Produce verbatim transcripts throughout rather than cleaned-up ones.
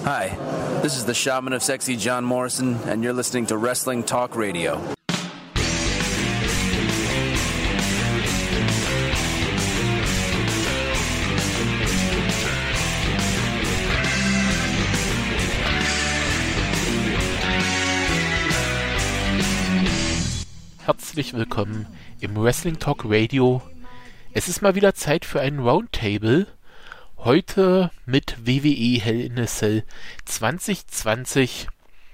Hi, this is the Shaman of Sexy John Morrison, and you're listening to Wrestling Talk Radio. Herzlich willkommen im Wrestling Talk Radio. Es ist mal wieder Zeit für einen Roundtable. Heute mit W W E Hell in a Cell zwanzig zwanzig.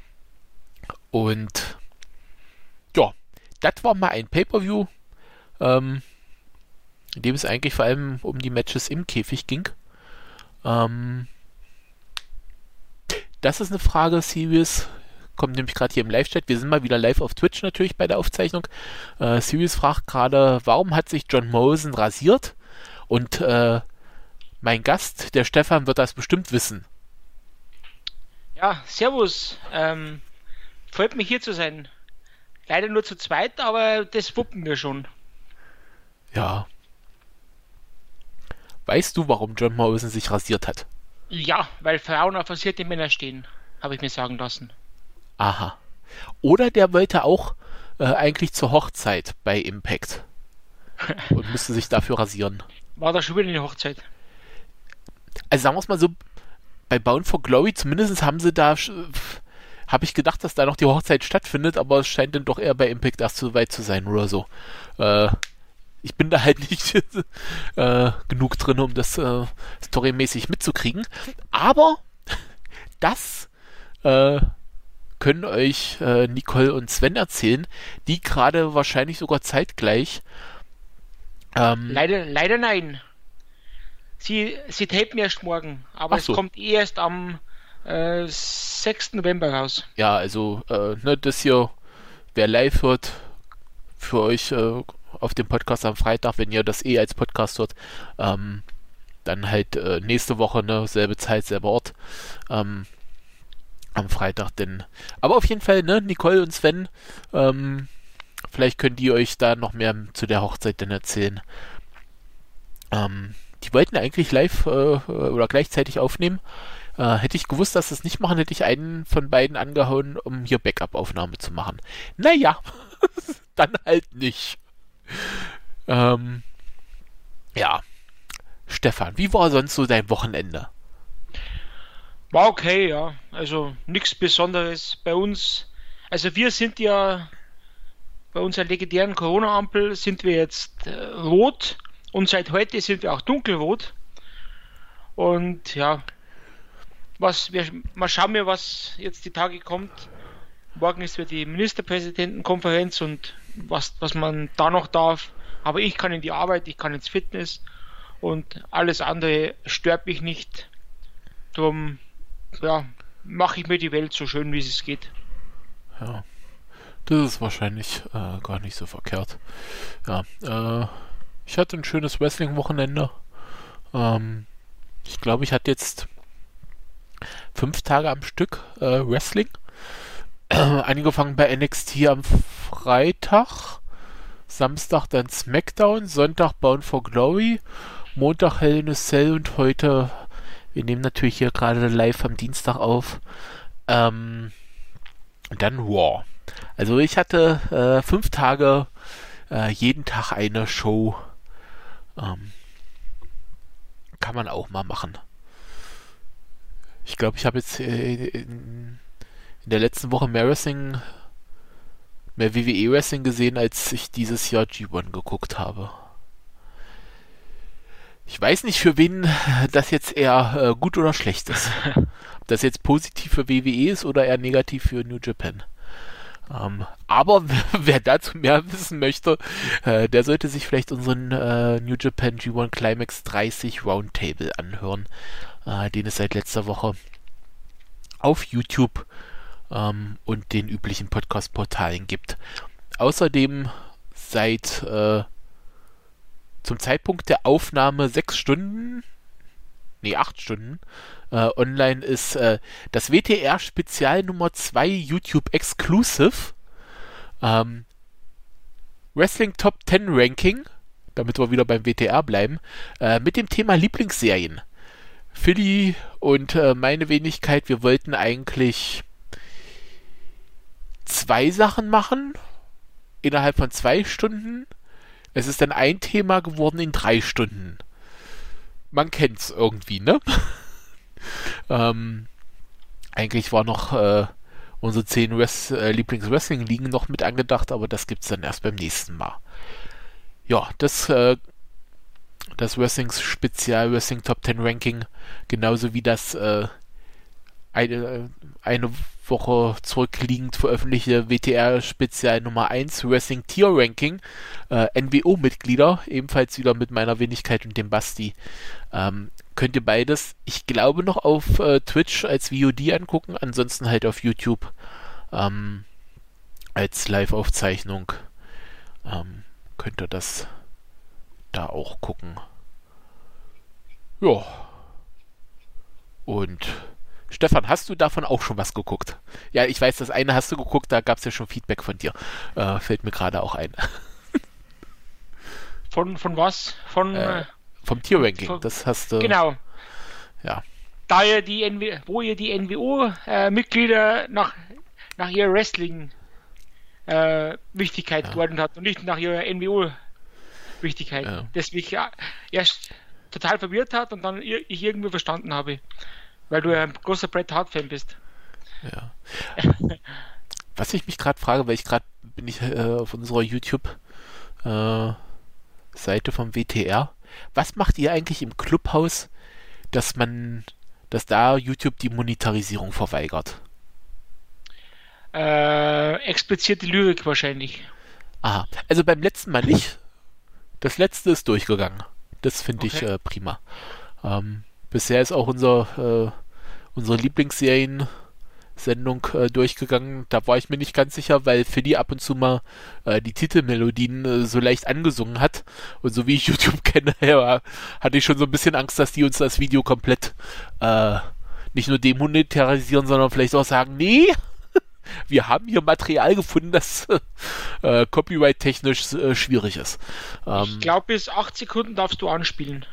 Und ja, das war mal ein Pay-Per-View, ähm, in dem es eigentlich vor allem um die Matches im Käfig ging. Ähm, das ist eine Frage, Sirius. Kommt nämlich gerade hier im Live-Chat. Wir sind mal wieder live auf Twitch natürlich bei der Aufzeichnung. Äh, Sirius fragt gerade, warum hat sich John Morrison rasiert? Und äh, mein Gast, der Stefan, wird das bestimmt wissen. Ja, servus. Ähm, freut mich hier zu sein. Leider nur zu zweit, aber das wuppen wir schon. Ja. Weißt du, warum John Morrison sich rasiert hat? Ja, weil Frauen auf rasierte Männer stehen, habe ich mir sagen lassen. Aha. Oder der wollte auch äh, eigentlich zur Hochzeit bei Impact und musste sich dafür rasieren. War da schon wieder eine Hochzeit? Also sagen wir es mal so, bei Bound for Glory zumindest haben sie da, habe ich gedacht, dass da noch die Hochzeit stattfindet, aber es scheint dann doch eher bei Impact erst so weit zu sein oder so. Äh, ich bin da halt nicht äh, genug drin, um das äh, storymäßig mitzukriegen. Aber das äh, können euch äh, Nicole und Sven erzählen, die gerade wahrscheinlich sogar zeitgleich ähm, Leider, leider nein. Sie, sie tapen erst morgen, aber so. Es kommt erst am äh, sechsten November raus. Ja, also äh, ne, das hier, wer live hört, für euch äh, auf dem Podcast am Freitag, wenn ihr das eh als Podcast hört, ähm, dann halt äh, nächste Woche, ne, selbe Zeit, selber Ort, ähm, am Freitag, denn. Aber auf jeden Fall, ne, Nicole und Sven, ähm, vielleicht könnt ihr euch da noch mehr zu der Hochzeit denn erzählen. Ähm, die wollten eigentlich live äh, oder gleichzeitig aufnehmen. Äh, hätte ich gewusst, dass sie es nicht machen, hätte ich einen von beiden angehauen, um hier Backup-Aufnahme zu machen. Naja, dann halt nicht. Ähm, ja. Stefan, wie war sonst so dein Wochenende? War okay, ja. Also nichts Besonderes bei uns. Also wir sind ja bei unserer legendären Corona-Ampel sind wir jetzt äh, rot und seit heute sind wir auch dunkelrot. Und ja, was wir mal schauen wir, was jetzt die Tage kommt. Morgen ist wieder die Ministerpräsidentenkonferenz und was, was man da noch darf. Aber ich kann in die Arbeit, ich kann ins Fitness und alles andere stört mich nicht. Darum ja, mache ich mir die Welt so schön, wie es geht. Ja, das ist wahrscheinlich äh, gar nicht so verkehrt. Ja, äh, ich hatte ein schönes Wrestling-Wochenende. Ähm, ich glaube, ich hatte jetzt fünf Tage am Stück äh, Wrestling. Äh, angefangen bei N X T am Freitag, Samstag dann SmackDown, Sonntag Bound for Glory, Montag Hell in a Cell und heute, wir nehmen natürlich hier gerade live am Dienstag auf, ähm, dann Raw. Also ich hatte äh, fünf Tage, äh, jeden Tag eine Show. Ähm, kann man auch mal machen. Ich glaube, ich habe jetzt äh, in, in der letzten Woche mehr Wrestling, mehr W W E Wrestling gesehen, als ich dieses Jahr G eins geguckt habe. Ich weiß nicht, für wen das jetzt eher äh, gut oder schlecht ist. Ob das jetzt positiv für W W E ist oder eher negativ für New Japan. Ähm, aber wer dazu mehr wissen möchte, äh, der sollte sich vielleicht unseren äh, New Japan G eins Climax dreißig Roundtable anhören, äh, den es seit letzter Woche auf YouTube ähm, und den üblichen Podcast-Portalen gibt. Außerdem seit äh, zum Zeitpunkt der Aufnahme sechs Stunden, nee, acht Stunden, äh, online ist äh, das W T R Spezial Nummer zwei YouTube Exclusive ähm, Wrestling Top zehn Ranking, damit wir wieder beim W T R bleiben, äh, mit dem Thema Lieblingsserien. Philly und äh, meine Wenigkeit, wir wollten eigentlich zwei Sachen machen innerhalb von zwei Stunden. Es ist dann ein Thema geworden in drei Stunden. Man kennt's irgendwie, ne? ähm, eigentlich war noch äh, unsere zehn West- äh, Lieblings-Wrestling-Ligen noch mit angedacht, aber das gibt's dann erst beim nächsten Mal. Ja, das äh, das Wrestling-Spezial, Wrestling Top zehn Ranking, genauso wie das äh, eine, eine Woche zurückliegend veröffentlichte W T R-Spezial Nummer eins, Wrestling Tier Ranking, äh, N W O-Mitglieder, ebenfalls wieder mit meiner Wenigkeit und dem Basti. Ähm, könnt ihr beides, ich glaube, noch auf äh, Twitch als V O D angucken, ansonsten halt auf YouTube ähm, als Live-Aufzeichnung ähm, könnt ihr das da auch gucken. Ja. Und Stefan, hast du davon auch schon was geguckt? Ja, ich weiß, das eine hast du geguckt, da gab es ja schon Feedback von dir. Äh, fällt mir gerade auch ein. Von, von was? Von äh, vom Tier-Ranking, von, das hast du. Genau. Ja. Da ihr die N W, wo ihr die N W O-Mitglieder äh, nach, nach ihrer Wrestling-Wichtigkeit äh, ja. geordnet habt und nicht nach ihrer N W O-Wichtigkeit. Ja. Das mich erst total verwirrt hat und dann ich irgendwie verstanden habe. Weil du ja ein großer Bret Hart-Fan bist. Ja. Was ich mich gerade frage, weil ich gerade bin ich äh, auf unserer YouTube-Seite äh, vom W T R. Was macht ihr eigentlich im Clubhaus, dass man, dass da YouTube die Monetarisierung verweigert? Äh, explizite Lyrik wahrscheinlich. Aha, also beim letzten Mal nicht. Das letzte ist durchgegangen. Das finde okay. ich äh, prima. Ähm, bisher ist auch unser äh, unsere Lieblingsserien-Sendung äh, durchgegangen. Da war ich mir nicht ganz sicher, weil Philly ab und zu mal äh, die Titelmelodien äh, so leicht angesungen hat. Und so wie ich YouTube kenne, ja, hatte ich schon so ein bisschen Angst, dass die uns das Video komplett äh, nicht nur demonetarisieren, sondern vielleicht auch sagen, nee, wir haben hier Material gefunden, das äh, copyright-technisch äh, schwierig ist. Ähm, ich glaube, bis acht Sekunden darfst du anspielen.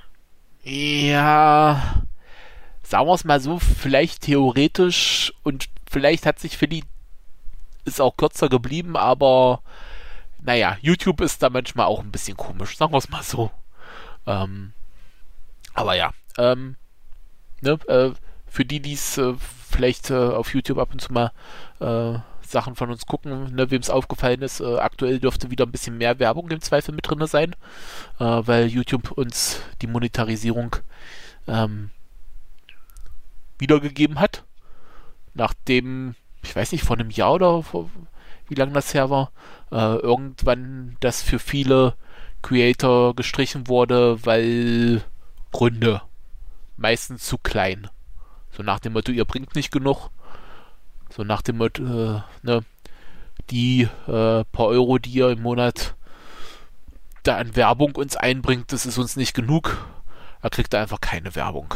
Ja, sagen wir es mal so, vielleicht theoretisch und vielleicht hat sich Philly ist auch kürzer geblieben, aber naja, YouTube ist da manchmal auch ein bisschen komisch, sagen wir es mal so. Ähm, aber ja, ähm, ne, äh, für die, die es äh, vielleicht äh, auf YouTube ab und zu mal äh, Sachen von uns gucken, ne, wem es aufgefallen ist, äh, aktuell dürfte wieder ein bisschen mehr Werbung im Zweifel mit drin sein, äh, weil YouTube uns die Monetarisierung ähm, wiedergegeben hat, nachdem, ich weiß nicht, vor einem Jahr oder vor, wie lange das her war, äh, irgendwann das für viele Creator gestrichen wurde, weil Gründe, meistens zu klein. So nach dem Motto, ihr bringt nicht genug. So nach dem Motto, äh, ne, die äh, paar Euro, die ihr im Monat da an Werbung uns einbringt, das ist uns nicht genug. Da kriegt er einfach keine Werbung.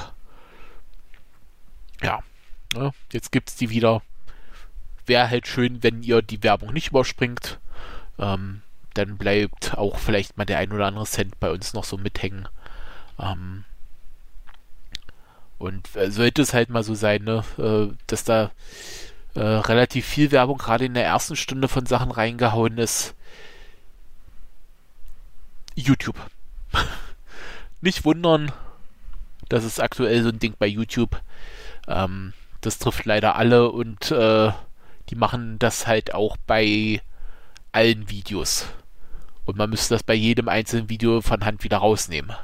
Ja, ne, jetzt gibt's die wieder. Wäre halt schön, wenn ihr die Werbung nicht überspringt. Ähm, dann bleibt auch vielleicht mal der ein oder andere Cent bei uns noch so mithängen. Ähm, und äh, sollte es halt mal so sein, ne, äh, dass da äh, relativ viel Werbung gerade in der ersten Stunde von Sachen reingehauen ist. YouTube. Nicht wundern, das ist aktuell so ein Ding bei YouTube. Ähm, das trifft leider alle und äh, die machen das halt auch bei allen Videos. Und man müsste das bei jedem einzelnen Video von Hand wieder rausnehmen.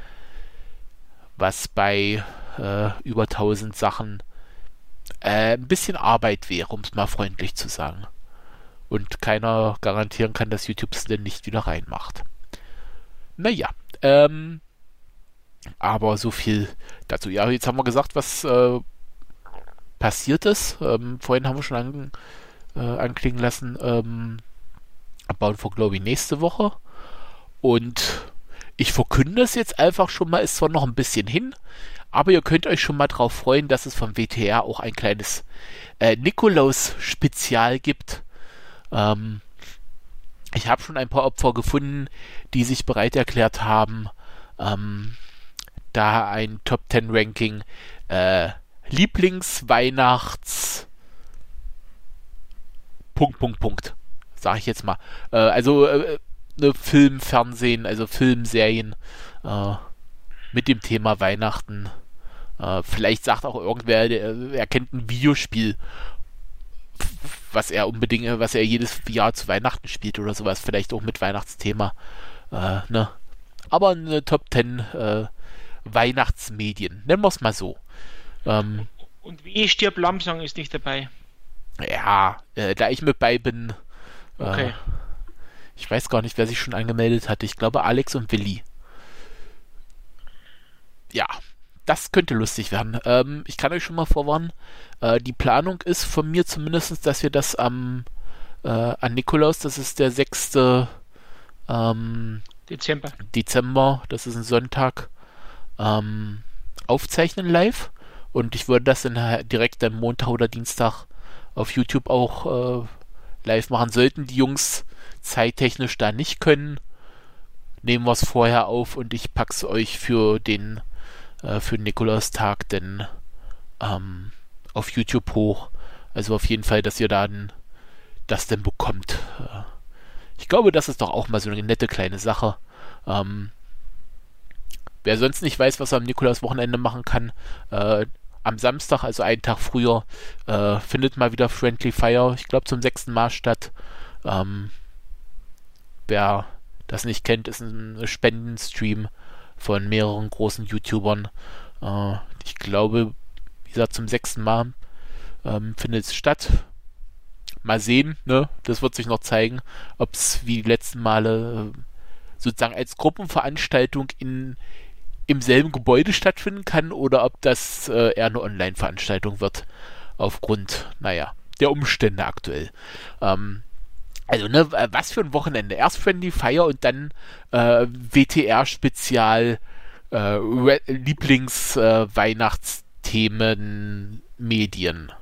Was bei äh, über tausend Sachen äh, ein bisschen Arbeit wäre, um es mal freundlich zu sagen. Und keiner garantieren kann, dass YouTube es denn nicht wieder reinmacht. Naja, ähm, aber so viel dazu. Ja, jetzt haben wir gesagt, was äh, passiert ist. Ähm, vorhin haben wir schon an, äh, anklingen lassen, ähm, Bound for Glory nächste Woche. Und ich verkünde es jetzt einfach schon mal, ist zwar noch ein bisschen hin, aber ihr könnt euch schon mal drauf freuen, dass es vom W T R auch ein kleines äh, Nikolaus-Spezial gibt. Ähm, ich habe schon ein paar Opfer gefunden, die sich bereit erklärt haben, ähm, da ein Top zehn Ranking äh, Lieblingsweihnachts Punkt, Punkt, Punkt, sag ich jetzt mal. Äh, also äh, ne, Film, Fernsehen, also Filmserien äh, mit dem Thema Weihnachten. Äh, vielleicht sagt auch irgendwer, der, er kennt ein Videospiel, was er unbedingt, was er jedes Jahr zu Weihnachten spielt oder sowas, vielleicht auch mit Weihnachtsthema. Äh, ne? Aber eine Top zehn äh, Weihnachtsmedien, nennen wir es mal so. Ähm, Und wie stirbt Lamsang ist nicht dabei. Ja, äh, da ich mit bei bin, äh, Okay. ich weiß gar nicht, wer sich schon angemeldet hatte. Ich glaube Alex und Willi. Ja, das könnte lustig werden. Ähm, ich kann euch schon mal vorwarnen, äh, die Planung ist von mir zumindest, dass wir das am äh, an Nikolaus, das ist der sechste Ähm, Dezember. Dezember, das ist ein Sonntag, ähm, aufzeichnen live. Und ich würde das dann halt direkt am Montag oder Dienstag auf YouTube auch äh, live machen. Sollten die Jungs zeittechnisch da nicht können, nehmen wir es vorher auf und ich pack's euch für den äh, für den Nikolaustag denn ähm, auf YouTube hoch. Also auf jeden Fall, dass ihr dann das denn bekommt. Äh, ich glaube, das ist doch auch mal so eine nette kleine Sache. Ähm, wer sonst nicht weiß, was er am Nikolauswochenende machen kann, äh, am Samstag, also einen Tag früher, äh, findet mal wieder Friendly Fire, ich glaube zum sechsten Mal statt. Ähm, wer das nicht kennt, ist ein Spendenstream von mehreren großen YouTubern. Äh, ich glaube, wie gesagt, zum sechsten Mal ähm, findet es statt. Mal sehen, ne? Das wird sich noch zeigen, ob es wie die letzten Male äh, sozusagen als Gruppenveranstaltung in im selben Gebäude stattfinden kann oder ob das äh, eher eine Online-Veranstaltung wird, aufgrund, naja, der Umstände aktuell. Ähm, also, ne, was für ein Wochenende. Erst Friendly Fire und dann äh, W T R-Spezial äh, Lieblings-Weihnachtsthemen äh, Medien.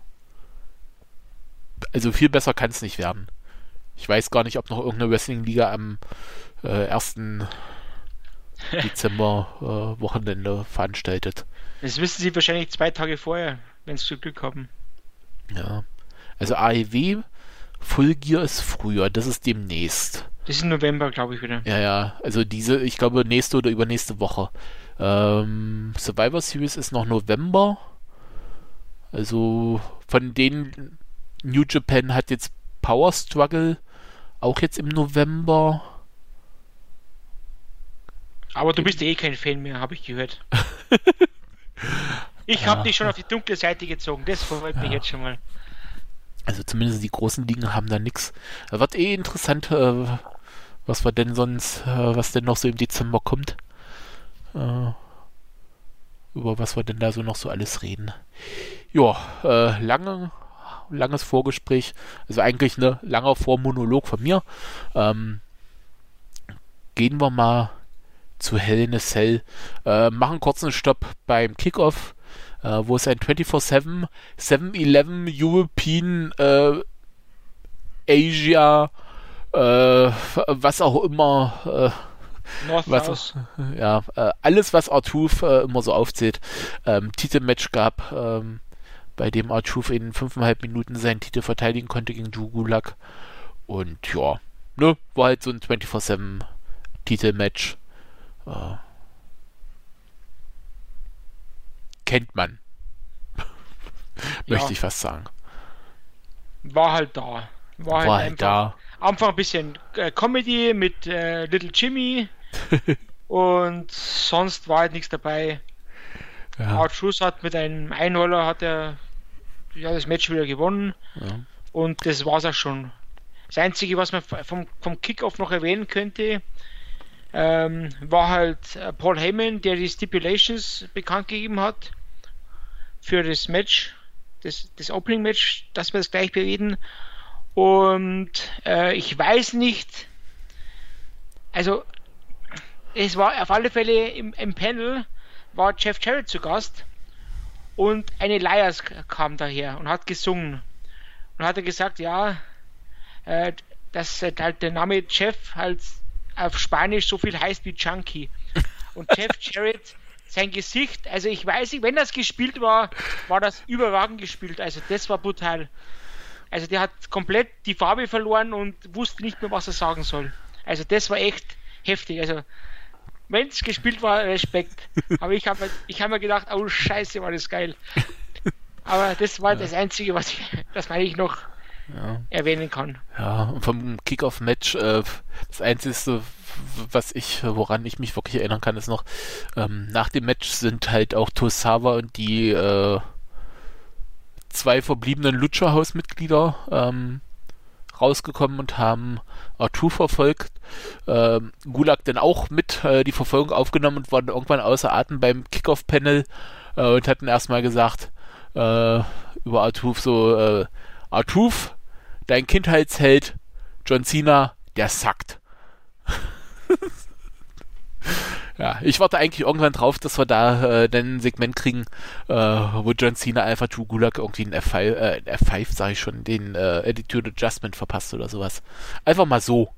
Also viel besser kann es nicht werden. Ich weiß gar nicht, ob noch irgendeine Wrestling-Liga am äh, ersten Dezember äh, Wochenende veranstaltet. Das wissen sie wahrscheinlich zwei Tage vorher, wenn sie Glück haben. Ja. Also A E W Full Gear ist früher, das ist demnächst. Das ist im November, glaube ich, wieder. Ja, ja, also diese, ich glaube, nächste oder übernächste Woche. Ähm, Survivor Series ist noch November. Also von denen New Japan hat jetzt Power Struggle auch jetzt im November. Aber du bist eh kein Fan mehr, habe ich gehört. Ich Ja. habe dich schon auf die dunkle Seite gezogen, das freut mich Ja. jetzt schon mal. Also zumindest die großen Ligen haben da nichts. Wird eh interessant, äh, was wir denn sonst, äh, was denn noch so im Dezember kommt. Äh, über was wir denn da so noch so alles reden. Ja, äh, lange, langes Vorgespräch. Also eigentlich ein langer Vormonolog von mir. Ähm, gehen wir mal zu Hell in a Cell. Äh, machen kurz einen Stopp beim Kickoff, äh, wo es ein vierundzwanzig sieben seven eleven European äh, Asia äh, was auch immer äh, North was, South. ja, äh, alles was R-Truth äh, immer so aufzählt. Ähm, Titelmatch gab, ähm, bei dem R-Truth in fünfeinhalb Minuten seinen Titel verteidigen konnte gegen Drew Gulak. Und ja, ne, war halt so ein vierundzwanzig sieben Titelmatch. Äh, kennt man. Möchte Ja. ich fast sagen. War halt da. War halt, War halt einfach, da. Einfach ein bisschen äh, Comedy mit äh, Little Jimmy und sonst war halt nichts dabei. Ja, R-Truth hat mit einem Einroller hat er ja, das Match wieder gewonnen ja. und das war's auch schon. Das Einzige, was man vom, vom Kickoff noch erwähnen könnte, ähm, war halt äh, Paul Heyman, der die Stipulations bekannt gegeben hat für das Match, das, das Opening-Match, dass wir das gleich bereden. Und äh, ich weiß nicht, also es war auf alle Fälle im, im Panel war Jeff Jarrett zu Gast und eine Elias kam daher und hat gesungen und hat er gesagt, ja, äh, dass äh, halt der Name Jeff halt auf Spanisch so viel heißt wie Junkie. Und Jeff Jarrett sein Gesicht, also ich weiß nicht, wenn das gespielt war, war das überragend gespielt, also das war brutal. Also der hat komplett die Farbe verloren und wusste nicht mehr, was er sagen soll. Also das war echt heftig, also wenn es gespielt war, Respekt. Aber ich habe ich hab mir gedacht, oh Scheiße, war das geil. Aber das war ja. das Einzige, was ich, das man eigentlich noch ja. erwähnen kann. Ja, und vom Kick-Off-Match, äh, das Einzige, was ich, woran ich mich wirklich erinnern kann, ist noch, ähm, nach dem Match sind halt auch Tosawa und die äh, zwei verbliebenen Lucha-Haus-Mitglieder ähm, rausgekommen und haben Arturo verfolgt. Ähm, Gulag dann auch mit äh, die Verfolgung aufgenommen und waren irgendwann außer Atem beim Kickoff-Panel äh, und hatten erstmal gesagt äh, über Arturo so, äh, Arturo, dein Kindheitsheld John Cena, der sackt. Ja, ich warte eigentlich irgendwann drauf, dass wir da äh, dann ein Segment kriegen, äh, wo John Cena einfach Drew Gulak irgendwie einen F fünf, äh, F fünf sag ich schon, den äh, Attitude Adjustment verpasst oder sowas. Einfach mal so.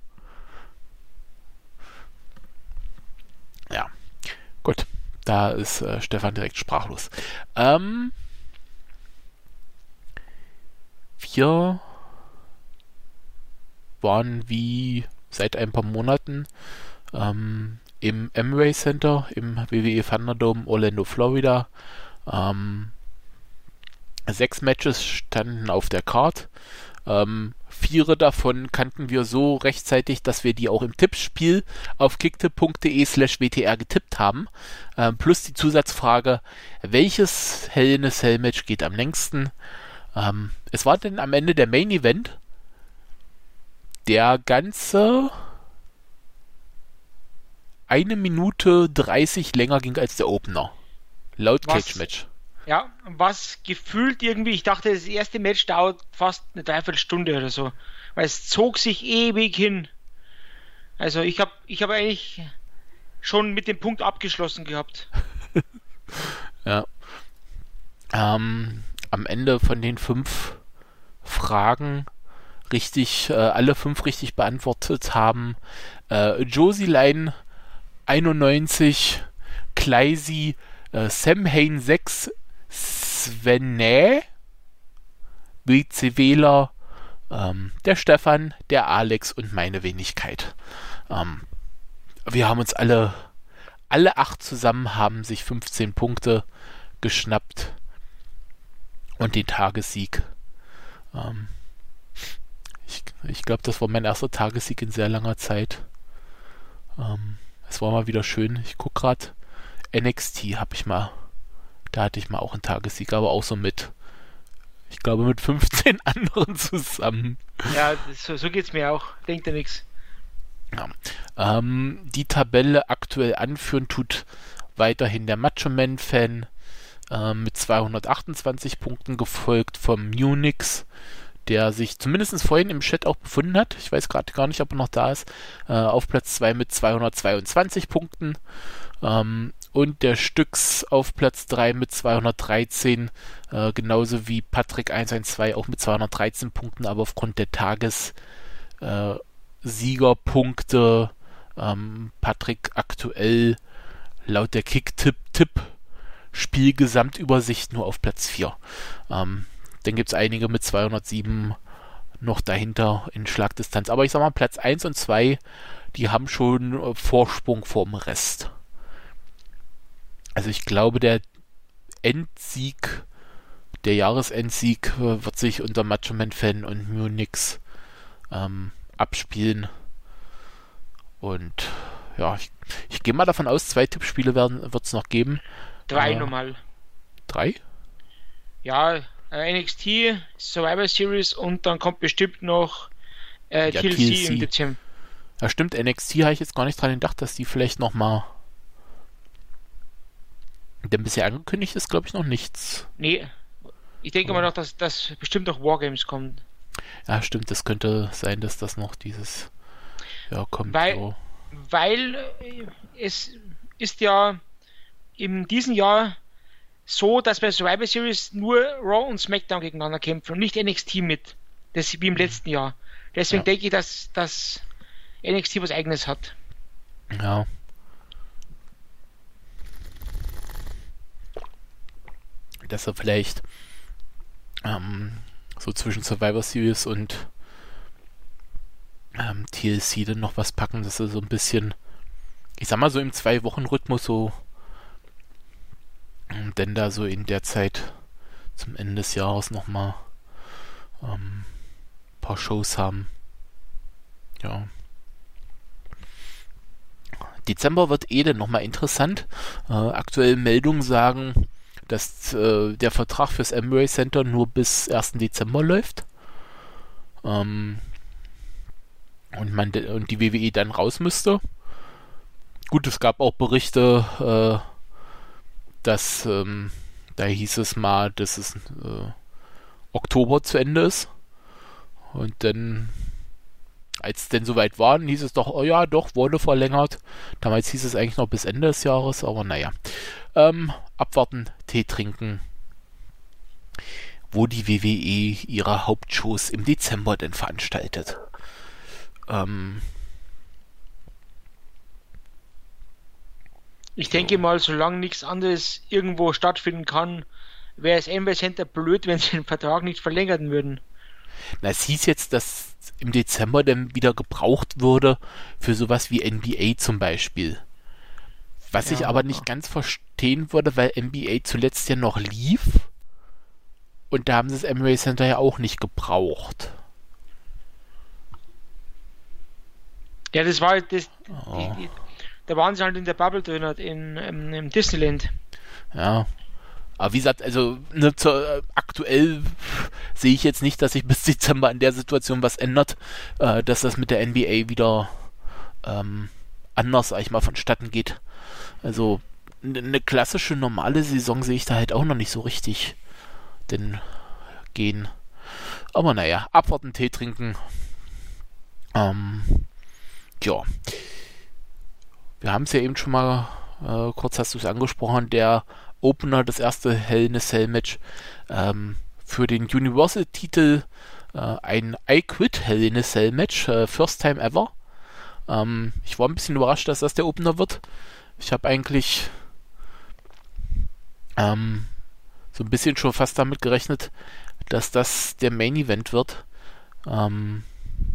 Ja, gut. Da ist äh, Stefan direkt sprachlos. Ähm, wir waren wie seit ein paar Monaten ähm, im Amway Center, im W W E Thunderdome Orlando, Florida. Ähm, sechs Matches standen auf der Card. Ähm, vier davon kannten wir so rechtzeitig, dass wir die auch im Tippspiel auf kicktipp.de slash wtr getippt haben. Ähm, plus die Zusatzfrage, welches Hell in a Cell Match geht am längsten? Ähm, es war dann am Ende der Main Event. Der ganze eine Minute dreißig länger ging als der Opener. Laut Cage-Match. Ja, was gefühlt irgendwie, ich dachte, das erste Match dauert fast eine Dreiviertelstunde oder so. Weil es zog sich ewig hin. Also ich habe ich hab eigentlich schon mit dem Punkt abgeschlossen gehabt. Ja. Ähm, am Ende von den fünf Fragen richtig, äh, alle fünf richtig beantwortet haben äh, Josie Line einundneunzig, Kleisi, äh, Sam Hain sechs, Svenne, W C Wähler, ähm, der Stefan, der Alex und meine Wenigkeit. Ähm, wir haben uns alle, alle acht zusammen haben sich fünfzehn Punkte geschnappt und den Tagessieg. Ähm, ich ich glaube, das war mein erster Tagessieg in sehr langer Zeit. Ähm, Es war mal wieder schön. Ich gucke gerade. N X T habe ich mal. Da hatte ich mal auch einen Tagessieg, aber auch so mit, ich glaube, mit fünfzehn anderen zusammen. Ja, das, so, so geht es mir auch. Denkt ihr nichts. Ja. Ähm, die Tabelle aktuell anführen tut weiterhin der Macho Man-Fan äh, mit zweihundertachtundzwanzig Punkten, gefolgt vom Munix, der sich zumindest vorhin im Chat auch befunden hat. Ich weiß gerade gar nicht, ob er noch da ist. Äh, auf Platz zwei mit zweihundertzweiundzwanzig Punkten. Ähm, und der Stücks auf Platz drei mit zweihundertdreizehn. Äh, genauso wie Patrick eins eins zwei auch mit zweihundertdreizehn Punkten. Aber aufgrund der Tagessiegerpunkte äh, ähm, Patrick aktuell laut der Kick-Tipp-Tipp Spielgesamtübersicht nur auf Platz vier. Ähm, Dann gibt es einige mit zweihundertsieben noch dahinter in Schlagdistanz. Aber ich sag mal, Platz eins und zwei, die haben schon Vorsprung vorm Rest. Also ich glaube, der Endsieg, der Jahresendsieg wird sich unter Macho Man Fan und Munix ähm, abspielen. Und ja, ich, ich gehe mal davon aus, zwei Tippspiele wird es noch geben. Drei äh, nochmal. Drei? Ja, N X T, Survivor Series und dann kommt bestimmt noch äh, ja, T L C, T L C im Dezember. Ja, stimmt, N X T habe ich jetzt gar nicht dran gedacht, dass die vielleicht nochmal. Denn bisher angekündigt ist, glaube ich, noch nichts. Nee, ich denke oh. mal noch, dass, dass bestimmt noch Wargames kommt. Ja, stimmt, das könnte sein, dass das noch dieses ja kommt. Weil, so. weil äh, es ist ja in diesem Jahr so, dass bei Survivor Series nur Raw und SmackDown gegeneinander kämpfen und nicht N X T mit. Das ist wie im letzten Jahr. Deswegen ja. denke ich, dass, dass N X T was Eigenes hat. Ja. dass er vielleicht ähm, so zwischen Survivor Series und ähm, T L C dann noch was packen, dass er so ein bisschen, ich sag mal so im Zwei-Wochen-Rhythmus so und dann da so in der Zeit zum Ende des Jahres nochmal ähm, ein paar Shows haben. Ja. Dezember wird eh dann nochmal interessant. Äh, aktuelle Meldungen sagen, dass äh, der Vertrag fürs Amway Center nur bis ersten Dezember läuft. Ähm, und, man de- und die W W E dann raus müsste. Gut, es gab auch Berichte, äh, dass ähm, da hieß es mal, dass es äh, Oktober zu Ende ist. Und dann, als es denn soweit war, hieß es doch, oh ja, doch, wurde verlängert. Damals hieß es eigentlich noch bis Ende des Jahres, aber naja. Ähm, abwarten, Tee trinken, wo die W W E ihre Hauptshows im Dezember denn veranstaltet. Ähm, Ich denke mal, solange nichts anderes irgendwo stattfinden kann, wäre es Amway Center blöd, wenn sie den Vertrag nicht verlängern würden. na, es hieß jetzt, dass im Dezember dann wieder gebraucht würde für sowas wie N B A zum Beispiel. Was Ja, ich aber nicht ganz verstehen würde, weil N B A zuletzt ja noch lief und da haben sie das Amway Center ja auch nicht gebraucht. Ja, das war das. Oh. Die, die, da waren sie halt in der Bubble drin, in, in, in Disneyland. Ja. Aber wie gesagt, also ne, zur, äh, aktuell sehe ich jetzt nicht, dass sich bis Dezember in der Situation was ändert, äh, dass das mit der N B A wieder ähm, anders, sag ich mal, vonstatten geht. Also eine ne klassische normale Saison sehe ich da halt auch noch nicht so richtig denn gehen. Aber naja, abwarten, Tee trinken. Ähm, ja. Wir haben es ja eben schon mal, äh, kurz hast du es angesprochen, der Opener, das erste Hell in a Cell Match ähm, für den Universal-Titel, äh, ein I Quit Hell in a Cell Match, äh, first time ever. Ähm, ich war ein bisschen überrascht, dass das der Opener wird. Ich habe eigentlich ähm, so ein bisschen schon fast damit gerechnet, dass das der Main Event wird. Ähm,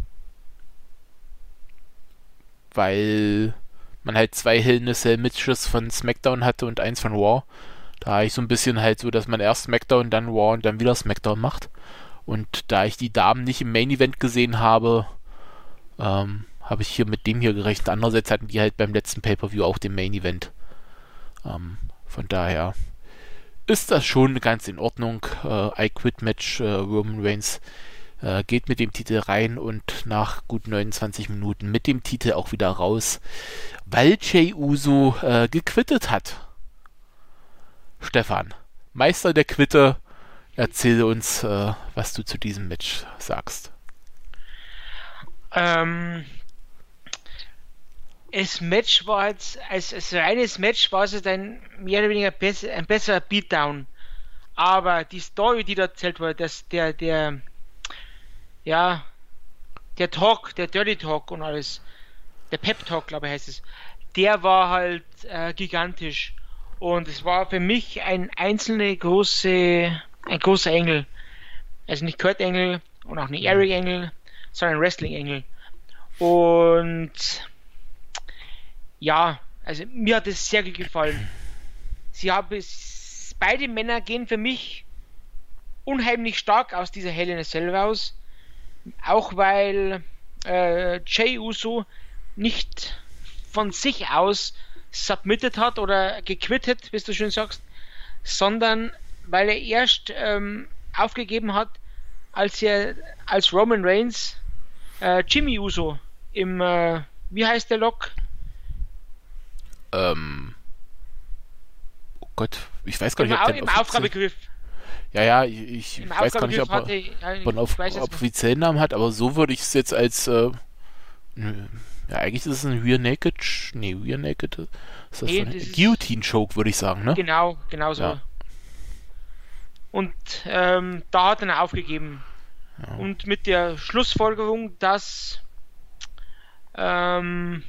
weil man halt zwei Hell in a Cell Matches von SmackDown hatte und eins von Raw. Da habe ich so ein bisschen halt so, dass man erst SmackDown, dann Raw und dann wieder SmackDown macht. Und da ich die Damen nicht im Main Event gesehen habe, ähm, habe ich hier mit dem hier gerechnet. Andererseits hatten die halt beim letzten Pay-Per-View auch den Main Event. Ähm, von daher ist das schon ganz in Ordnung. Äh, I Quit Match, äh, Roman Reigns äh, geht mit dem Titel rein und nach gut neunundzwanzig Minuten mit dem Titel auch wieder raus, weil Jey Uso äh, gequittet hat. Stefan, Meister der Quitte, erzähle uns, äh, was du zu diesem Match sagst. Ähm, das Match war jetzt, als, als reines Match war es jetzt ein mehr oder weniger besser, ein besserer Beatdown. Aber die Story, die da erzählt wurde, dass der, der, ja, der Talk, der Dirty Talk und alles, der Pep Talk, glaube ich, heißt es, der war halt äh, gigantisch. Und es war für mich ein einzelne große, ein großer Engel. Also nicht Kurt Engel und auch nicht Eric Engel, sondern ein Wrestling Engel. Und ja, also mir hat es sehr gut gefallen. Sie haben es, beide Männer gehen für mich unheimlich stark aus dieser Hell in a Cell raus. Auch weil äh, Jey Uso nicht von sich aus submitted hat oder gequittet, wie du schön sagst, sondern weil er erst ähm, aufgegeben hat, als er als Roman Reigns äh, Jimmy Uso im, äh, wie heißt der Lock? Ähm, oh Gott, ich weiß gar nicht, Im, ob Au- der im offiziell- Aufgabegriff. Ja, ja, ich, Im weiß gar nicht, ob er, hatte, äh, ob er einen auf, ich weiß jetzt nicht. offiziellen Namen hat, aber so würde ich es jetzt als, äh, nö, ja, eigentlich ist es ein Rear Naked, Sch- nee, Rear Naked, ist das Nee, so ein das ist- Guillotine Choke, würde ich sagen, ne? Genau, genau so. Ja. Und ähm, da hat er ihn aufgegeben. Ja. Und mit der Schlussfolgerung, dass ähm,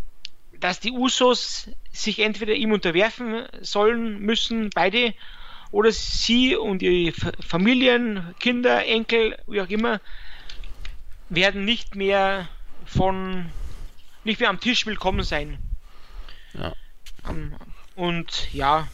dass die Usos sich entweder ihm unterwerfen sollen müssen, beide, oder sie und ihre Familien, Kinder, Enkel, wie auch immer, werden nicht mehr von nicht mehr am Tisch willkommen sein. Ja. Und ja,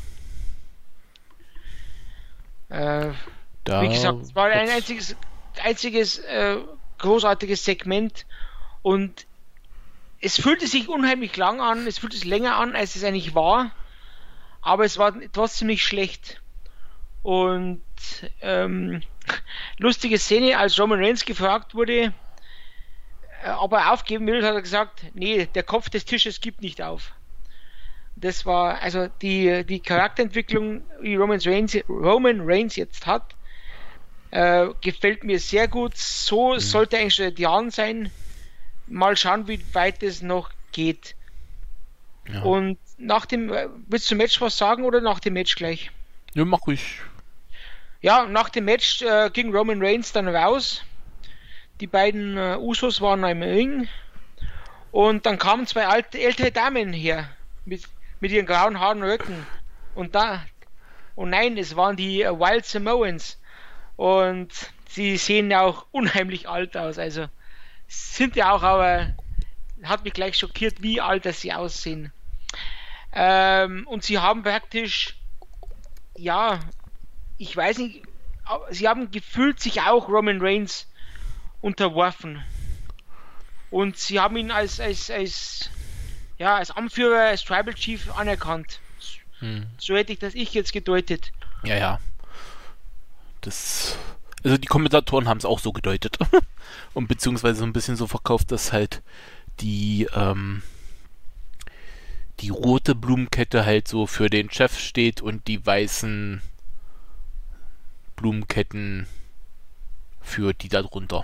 äh, Da wie gesagt, es war ein einziges, einziges äh, großartiges Segment und es fühlte sich unheimlich lang an, es fühlte sich länger an, als es eigentlich war, aber es war trotzdem nicht schlecht. Und ähm, lustige Szene, als Roman Reigns gefragt wurde, äh, ob er aufgeben will, hat er gesagt, nee, der Kopf des Tisches gibt nicht auf. Das war also die, die Charakterentwicklung, die Roman Reigns, Roman Reigns jetzt hat, äh, gefällt mir sehr gut. So mhm. sollte eigentlich schon seit Jahren sein. Mal schauen, wie weit es noch geht. Ja. Und nach dem, willst du Match was sagen oder nach dem Match gleich? Ja, mach ich. Ja, nach dem Match äh, ging Roman Reigns dann raus. Die beiden äh, Usos waren im Ring. Und dann kamen zwei alte, ältere Damen her. Mit, mit ihren grauen Haaren und Röcken. Und da, oh nein, es waren die äh, Wild Samoans. Und sie sehen ja auch unheimlich alt aus. Also sind ja auch, aber hat mich gleich schockiert, wie alt das sie aussehen. Ähm, und sie haben praktisch, ja, ich weiß nicht, sie haben gefühlt sich auch Roman Reigns unterworfen. Und sie haben ihn als, als, als, ja, als Anführer, als Tribal Chief anerkannt. Hm. So hätte ich das ich jetzt gedeutet. Ja, ja. Das, also die Kommentatoren haben es auch so gedeutet. Und beziehungsweise so ein bisschen so verkauft, dass halt die, ähm, die rote Blumenkette halt so für den Chef steht und die weißen Blumenketten für die da drunter.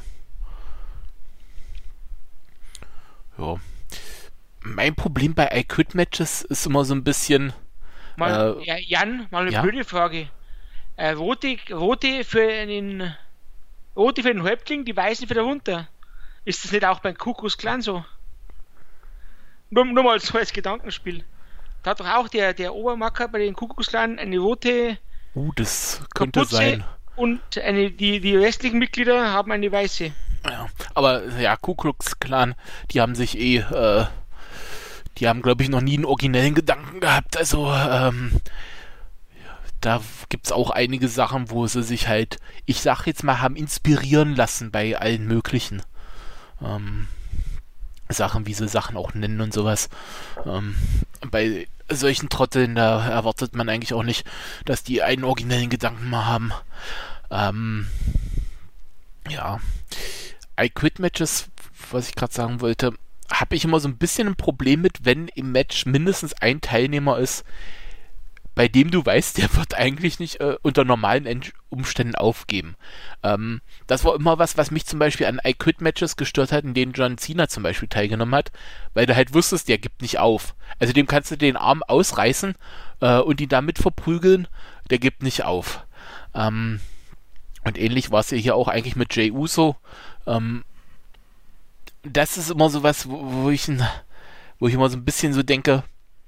Ja. Mein Problem bei I Quit Matches ist immer so ein bisschen. Mal, äh, Jan, mal eine ja? blöde Frage. Äh, rote, rote für den rote für den Häuptling, die weißen für darunter. Ist das nicht auch beim Ku Klux Klan so? Nur, nur mal so als Gedankenspiel. Da hat doch auch der, der Obermacker bei den Ku Klux Klan eine rote Uh, das könnte Kapuze sein. Und eine, die, die restlichen Mitglieder haben eine weiße. Ja, aber ja, Ku Klux Klan, die haben sich eh, äh, die haben, glaube ich, noch nie einen originellen Gedanken gehabt. Also, ähm, da gibt's auch einige Sachen, wo sie sich halt, ich sag jetzt mal, haben inspirieren lassen bei allen möglichen ähm, Sachen, wie sie Sachen auch nennen und sowas. Ähm, bei solchen Trotteln, da erwartet man eigentlich auch nicht, dass die einen originellen Gedanken mal haben. Ähm, ja. I Quit Matches, was ich gerade sagen wollte, habe ich immer so ein bisschen ein Problem mit, wenn im Match mindestens ein Teilnehmer ist, bei dem du weißt, der wird eigentlich nicht äh, unter normalen End- Umständen aufgeben. Ähm, das war immer was, was mich zum Beispiel an I Quit Matches gestört hat, in denen John Cena zum Beispiel teilgenommen hat, weil du halt wusstest, der gibt nicht auf. Also dem kannst du den Arm ausreißen äh, und ihn damit verprügeln, der gibt nicht auf. Ähm, und ähnlich war es ja hier auch eigentlich mit Jey Uso. Ähm, das ist immer so was, wo, wo ich wo ich immer so ein bisschen so denke,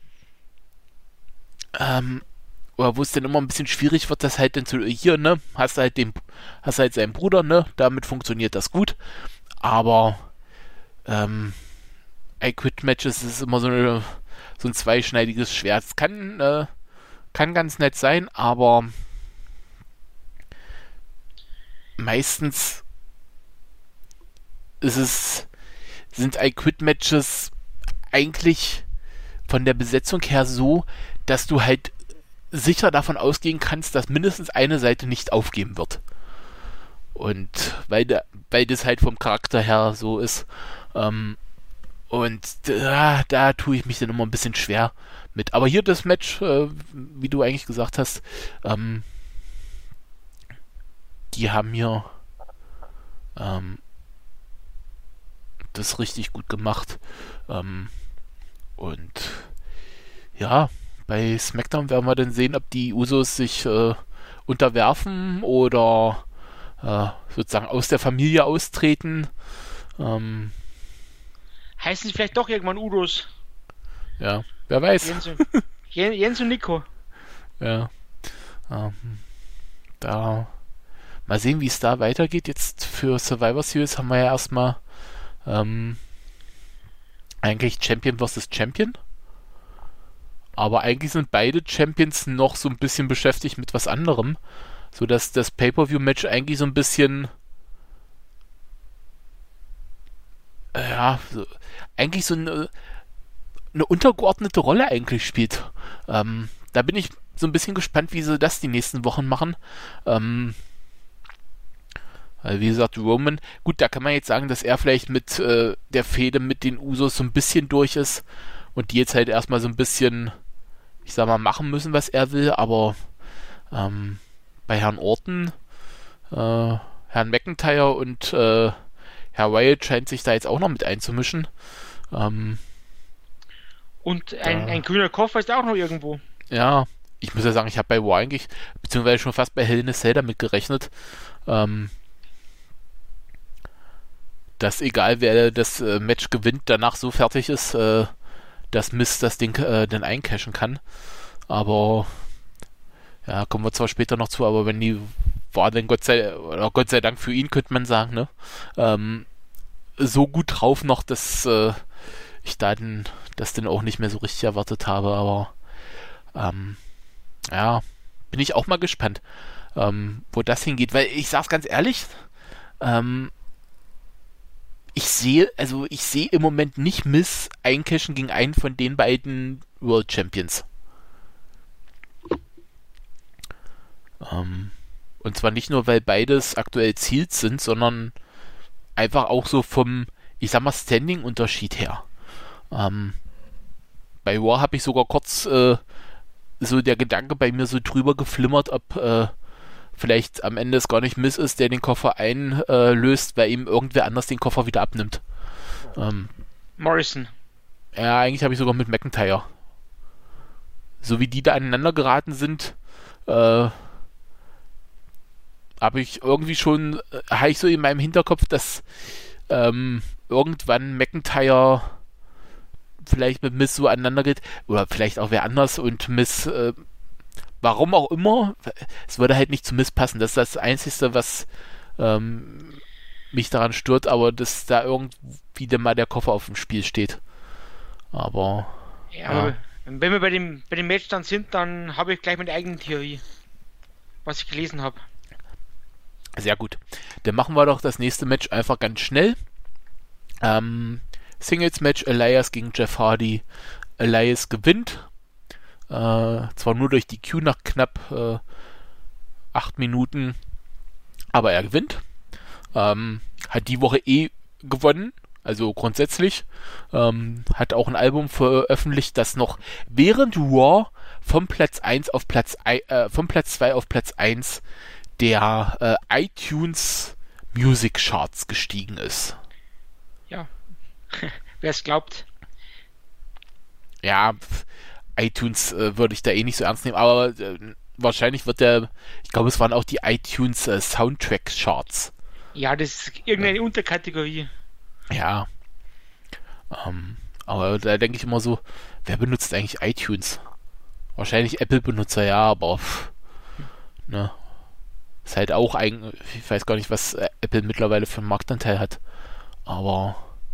ähm, oder wo es dann immer ein bisschen schwierig wird, das halt dann zu, hier, ne, hast du halt den, hast halt seinen Bruder, ne, damit funktioniert das gut, aber ähm, I Quit Matches ist immer so, eine, so ein zweischneidiges Schwert. Es kann, äh, kann ganz nett sein, aber meistens ist es, sind I Quit Matches eigentlich von der Besetzung her so, dass du halt sicher davon ausgehen kannst, dass mindestens eine Seite nicht aufgeben wird. Und weil, da, weil das halt vom Charakter her so ist. Ähm, und da, da tue ich mich dann immer ein bisschen schwer mit. Aber hier das Match, äh, wie du eigentlich gesagt hast, ähm, die haben hier ähm, das richtig gut gemacht. Ähm, und ja, bei SmackDown werden wir dann sehen, ob die Usos sich äh, unterwerfen oder äh, sozusagen aus der Familie austreten. Ähm, Heißen sie vielleicht doch irgendwann Udos? Ja, wer weiß. Jens und, Jens und Nico. Ja. Ähm, da mal sehen, wie es da weitergeht. Jetzt für Survivor Series haben wir ja erstmal ähm, eigentlich Champion versus Champion. Aber eigentlich sind beide Champions noch so ein bisschen beschäftigt mit was anderem, sodass das Pay-Per-View-Match eigentlich so ein bisschen äh, ja, so, eigentlich so eine, eine untergeordnete Rolle eigentlich spielt. Ähm, da bin ich so ein bisschen gespannt, wie sie das die nächsten Wochen machen. Ähm, weil wie gesagt, Roman, gut, da kann man jetzt sagen, dass er vielleicht mit äh, der Fehde mit den Usos so ein bisschen durch ist und die jetzt halt erstmal so ein bisschen, ich sag mal, machen müssen, was er will, aber ähm, bei Herrn Orton, äh, Herrn McIntyre und äh, Herr Wyatt scheint sich da jetzt auch noch mit einzumischen. Ähm, und ein, ein grüner Koffer ist auch noch irgendwo. Ja, ich muss ja sagen, ich habe bei Raw eigentlich, beziehungsweise schon fast bei Hell in a Cell damit gerechnet, ähm, dass egal wer das äh, Match gewinnt, danach so fertig ist, äh, dass Miz das Ding äh, dann eincashen kann. Aber ja, kommen wir zwar später noch zu, aber wenn die war denn Gott sei oder Gott sei Dank für ihn, könnte man sagen, ne? Ähm, so gut drauf noch, dass äh, ich da den, das dann auch nicht mehr so richtig erwartet habe, aber ähm, ja, bin ich auch mal gespannt, ähm, wo das hingeht, weil ich sag's ganz ehrlich, ähm, ich sehe, also ich sehe im Moment nicht Miz eincashen gegen einen von den beiden World Champions. Ähm, und zwar nicht nur, weil beides aktuell Ziels sind, sondern einfach auch so vom, ich sag mal, Standing-Unterschied her. Ähm, bei Raw habe ich sogar kurz äh, so der Gedanke bei mir so drüber geflimmert, ob äh, vielleicht am Ende es gar nicht Miz ist, der den Koffer einlöst, weil ihm irgendwer anders den Koffer wieder abnimmt. Ähm, Morrison. Ja, eigentlich habe ich sogar mit McIntyre. So wie die da aneinander geraten sind, äh, habe ich irgendwie schon, äh, habe ich so in meinem Hinterkopf, dass ähm, irgendwann McIntyre vielleicht mit Miz so aneinander geht, oder vielleicht auch wer anders und Miz, äh, warum auch immer, es würde halt nicht zu Miz passen. Das ist das Einzige, was ähm, mich daran stört, aber dass da irgendwie dann mal der Koffer auf dem Spiel steht. Aber ja, ja. Wenn wir bei dem, bei dem Match dann sind, dann habe ich gleich meine eigene Theorie, was ich gelesen habe. Sehr gut. Dann machen wir doch das nächste Match einfach ganz schnell. Ähm, Singles-Match, Elias gegen Jeff Hardy. Elias gewinnt. Äh, zwar nur durch die Q nach knapp äh, acht Minuten, aber er gewinnt. Ähm, hat die Woche eh gewonnen, also grundsätzlich. Ähm, hat auch ein Album veröffentlicht, das noch während Raw vom Platz eins auf Platz äh, vom Platz zwei auf Platz eins der äh, iTunes Music Charts gestiegen ist. Ja, wer es glaubt. Ja, iTunes äh, würde ich da eh nicht so ernst nehmen, aber äh, wahrscheinlich wird der, ich glaube, es waren auch die iTunes äh, Soundtrack Charts. Ja, das ist irgendeine ja. Unterkategorie. Ja. Ähm, aber da denke ich immer so, wer benutzt eigentlich iTunes? Wahrscheinlich Apple-Benutzer, ja, aber pff, ne. Ist halt auch eigentlich, ich weiß gar nicht, was Apple mittlerweile für einen Marktanteil hat. Aber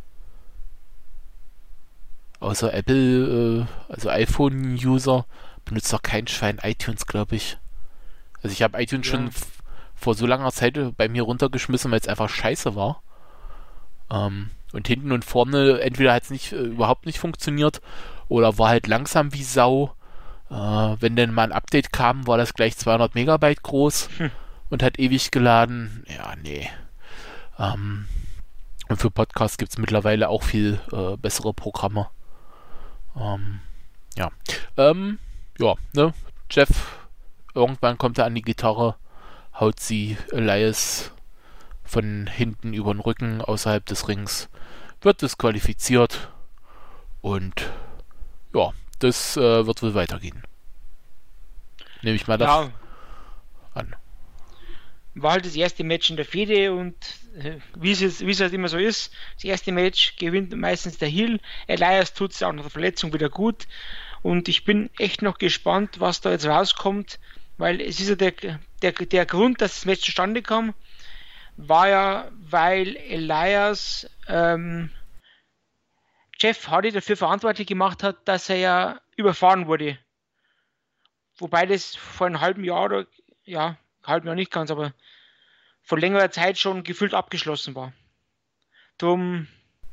außer Apple, äh, also iPhone-User, benutzt doch kein Schwein iTunes, glaube ich. Also ich habe iTunes ja. schon f- vor so langer Zeit bei mir runtergeschmissen, weil es einfach scheiße war. Ähm, und hinten und vorne, entweder hat es nicht, äh, überhaupt nicht funktioniert oder war halt langsam wie Sau. Äh, wenn dann mal ein Update kam, war das gleich zweihundert Megabyte groß. Hm. Und hat ewig geladen. Ja, nee. Ähm, und für Podcasts gibt es mittlerweile auch viel äh, bessere Programme. Ähm, ja. Ähm, ja, ne? Jeff, irgendwann kommt er an die Gitarre, haut sie Elias von hinten über den Rücken außerhalb des Rings, wird disqualifiziert und ja, das äh, wird wohl weitergehen. Nehme ich mal das ja. an. War halt das erste Match in der Fehde und äh, wie es jetzt, wie es halt immer so ist, das erste Match gewinnt meistens der Heel. Elias tut es auch nach der Verletzung wieder gut und ich bin echt noch gespannt, was da jetzt rauskommt, Weil es ist ja der, der, der Grund, dass das Match zustande kam, war ja, weil Elias ähm, Jeff Hardy dafür verantwortlich gemacht hat, dass er ja überfahren wurde. Wobei das vor einem halben Jahr oder, ja, halben Jahr nicht ganz, aber vor längerer Zeit schon gefühlt abgeschlossen war. Drum,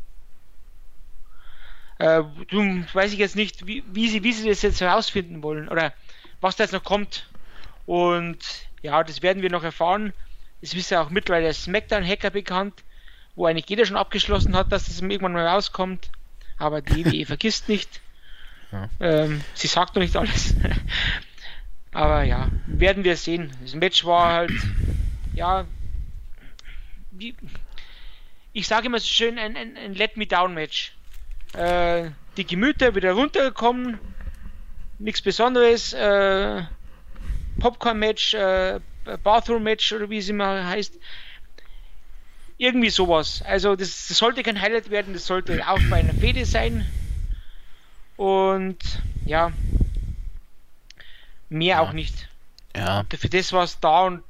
äh, drum weiß ich jetzt nicht, wie, wie, sie, wie sie das jetzt herausfinden wollen oder was da jetzt noch kommt. Und ja, das werden wir noch erfahren. Es ist ja auch mittlerweile der SmackDown-Hacker bekannt, wo eigentlich jeder schon abgeschlossen hat, dass das irgendwann mal rauskommt. Aber die W W E vergisst nicht. Ja. Ähm, sie sagt noch nicht alles. Aber ja, werden wir sehen. Das Match war halt, ja, wie, ich sage immer so schön, ein, ein, ein Let-Me-Down-Match. Äh, die Gemüter wieder runtergekommen, nichts Besonderes, äh, Popcorn-Match, äh, Bathroom-Match oder wie es immer heißt. Irgendwie sowas. Also das, das sollte kein Highlight werden, das sollte auch bei einer Fehde sein. Und ja, mehr ja. auch nicht. Ja. Für das war es da und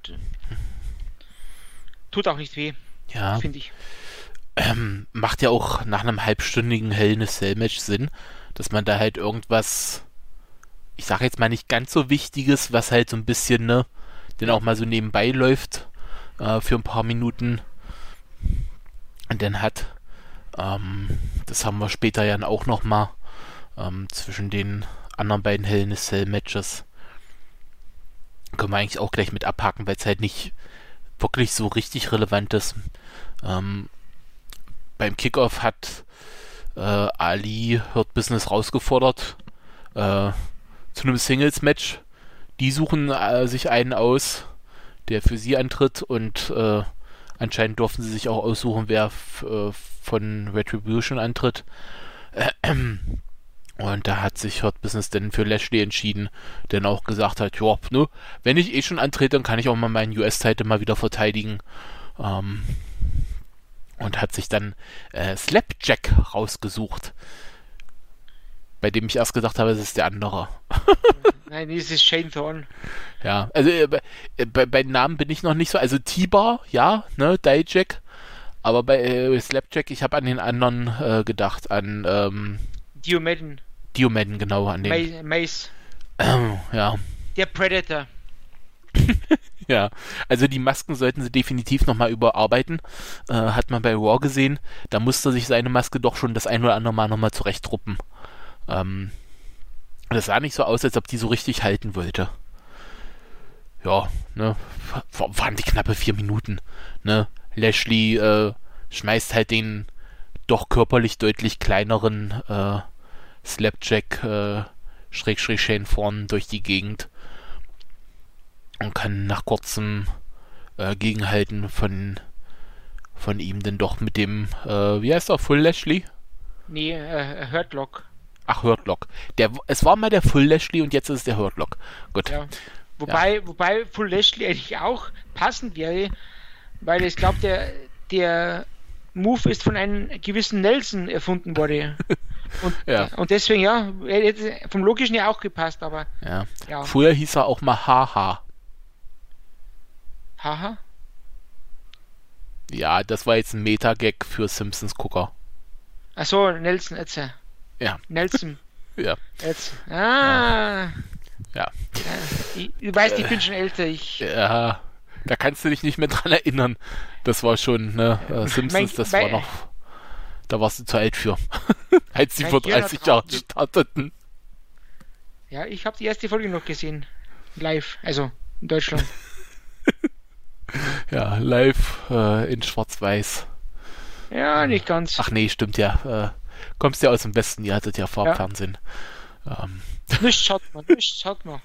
tut auch nicht weh, ja. finde ich. Ähm, macht ja auch nach einem halbstündigen Hell in a Cell Match Sinn, dass man da halt irgendwas, ich sage jetzt mal nicht ganz so Wichtiges, was halt so ein bisschen, ne, denn auch mal so nebenbei läuft äh, für ein paar Minuten und dann hat. Ähm, das haben wir später ja auch noch mal ähm, zwischen den anderen beiden Hell in a Cell Matches. Können wir eigentlich auch gleich mit abhaken, weil es halt nicht wirklich so richtig relevant ist. Ähm, beim Kickoff hat äh, Ali Hurt Business rausgefordert äh, zu einem Singles-Match. Die suchen äh, sich einen aus, der für sie antritt und äh, anscheinend durften sie sich auch aussuchen, wer f- äh, von Retribution antritt. Und da hat sich Hurt Business dann für Lashley entschieden, der dann auch gesagt hat, ja, ne, wenn ich eh schon antrete, dann kann ich auch mal meinen U S-Titel mal wieder verteidigen. Ähm, und hat sich dann äh, Slapjack rausgesucht, bei dem ich erst gedacht habe, es ist der andere. Nein, das ist Shane Thorne. Ja, also äh, bei, bei Namen bin ich noch nicht so, also T-Bar, ja, ne, Dijak, aber bei äh, Slapjack, ich habe an den anderen äh, gedacht, an ähm, Diomadden. Diomadden, genau, an den. Mace. Äh, ja. Der Predator. Ja, also die Masken sollten sie definitiv nochmal überarbeiten. Äh, hat man bei Raw gesehen. Da musste sich seine Maske doch schon das ein oder andere Mal nochmal zurechtruppen. Ähm, das sah nicht so aus, als ob die so richtig halten wollte. Ja, ne, waren die knappe vier Minuten. Ne, Lashley äh, schmeißt halt den doch körperlich deutlich kleineren äh, Slapjack äh, Schrägstrich Shane vorn durch die Gegend. Und kann nach kurzem äh, Gegenhalten von, von ihm denn doch mit dem, äh, wie heißt er, Full Lashley? Nee, äh, Hurtlock. Ach, Hurtlock. Der, es war mal der Full Lashley und jetzt ist es der Hurtlock. Gut. Ja. Wobei, ja. wobei Full Lashley eigentlich auch passend wäre, weil ich glaube, der, der Move ist von einem gewissen Nelson erfunden worden. Und, ja. und deswegen, ja, er hätte vom Logischen ja auch gepasst, aber ja. ja. Früher hieß er auch mal Haha. Haha? Ja, das war jetzt ein Meta-Gag für Simpsons-Gucker. Achso, Nelson, jetzt. Ja. Nelson. Ja. Jetzt. Ah. Ja. ja. Ich, du weißt, ich bin schon älter. Ich, ja, da kannst du dich nicht mehr dran erinnern. Das war schon, ne, äh, Simpsons, mein, das mein, war noch, da warst du zu alt für. Als sie vor dreißig Jahren starteten. Ja, ich habe die erste Folge noch gesehen. Live, also in Deutschland. Ja, live äh, in Schwarz-Weiß. Ja, nicht ganz. Ach nee, stimmt ja. Äh, kommst ja aus dem Westen, ihr hattet ja Farbfernsehen. Ja. Ähm. Nichts hat man, nichts hat man.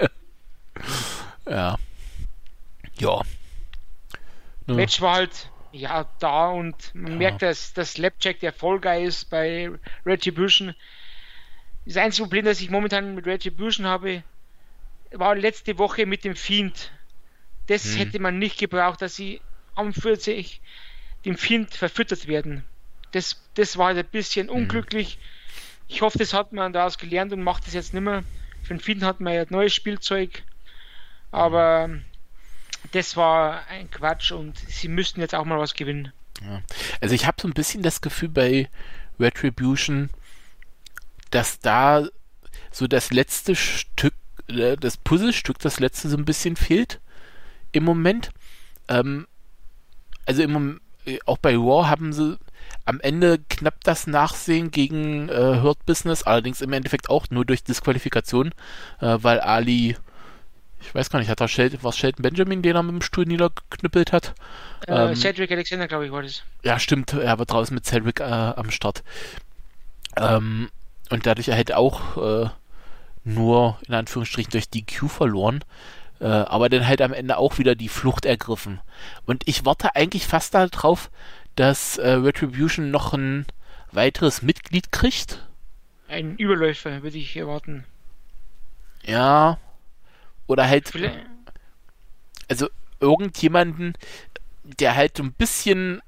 Ja. Ja. Ne. Match war halt, ja, da und man ja. merkt, dass das Slapjack der Fall Guy ist bei Retribution. Das einzige Problem, das ich momentan mit Retribution habe, war letzte Woche mit dem Fiend. Das hm. hätte man nicht gebraucht, dass sie am vierzig dem Fiend verfüttert werden. Das, das war halt ein bisschen unglücklich. Hm. Ich hoffe, das hat man daraus gelernt und macht das jetzt nicht mehr. Für den Fiend hat man ja neues Spielzeug. Aber das war ein Quatsch und sie müssten jetzt auch mal was gewinnen. Ja. Also ich habe so ein bisschen das Gefühl bei Retribution, dass da so das letzte Stück, äh, das Puzzlestück, das letzte so ein bisschen fehlt im Moment. Ähm, also im Moment, auch bei Raw haben sie am Ende knapp das Nachsehen gegen äh, Hurt Business, allerdings im Endeffekt auch nur durch Disqualifikation, äh, weil Ali, ich weiß gar nicht, hat er Shel- was Shelton Benjamin, den er mit dem Stuhl niedergeknüppelt hat? Äh, Ähm, Cedric Alexander, glaube ich, war das. Ja, stimmt, er war draußen mit Cedric äh, am Start. Ähm, und dadurch er halt auch äh, nur in Anführungsstrichen durch D Q verloren, äh, aber dann halt am Ende auch wieder die Flucht ergriffen. Und ich warte eigentlich fast darauf, dass äh, Retribution noch ein weiteres Mitglied kriegt. Ein Überläufer, würde ich erwarten. Ja. Oder halt, Vielleicht, also irgendjemanden, der halt so ein bisschen,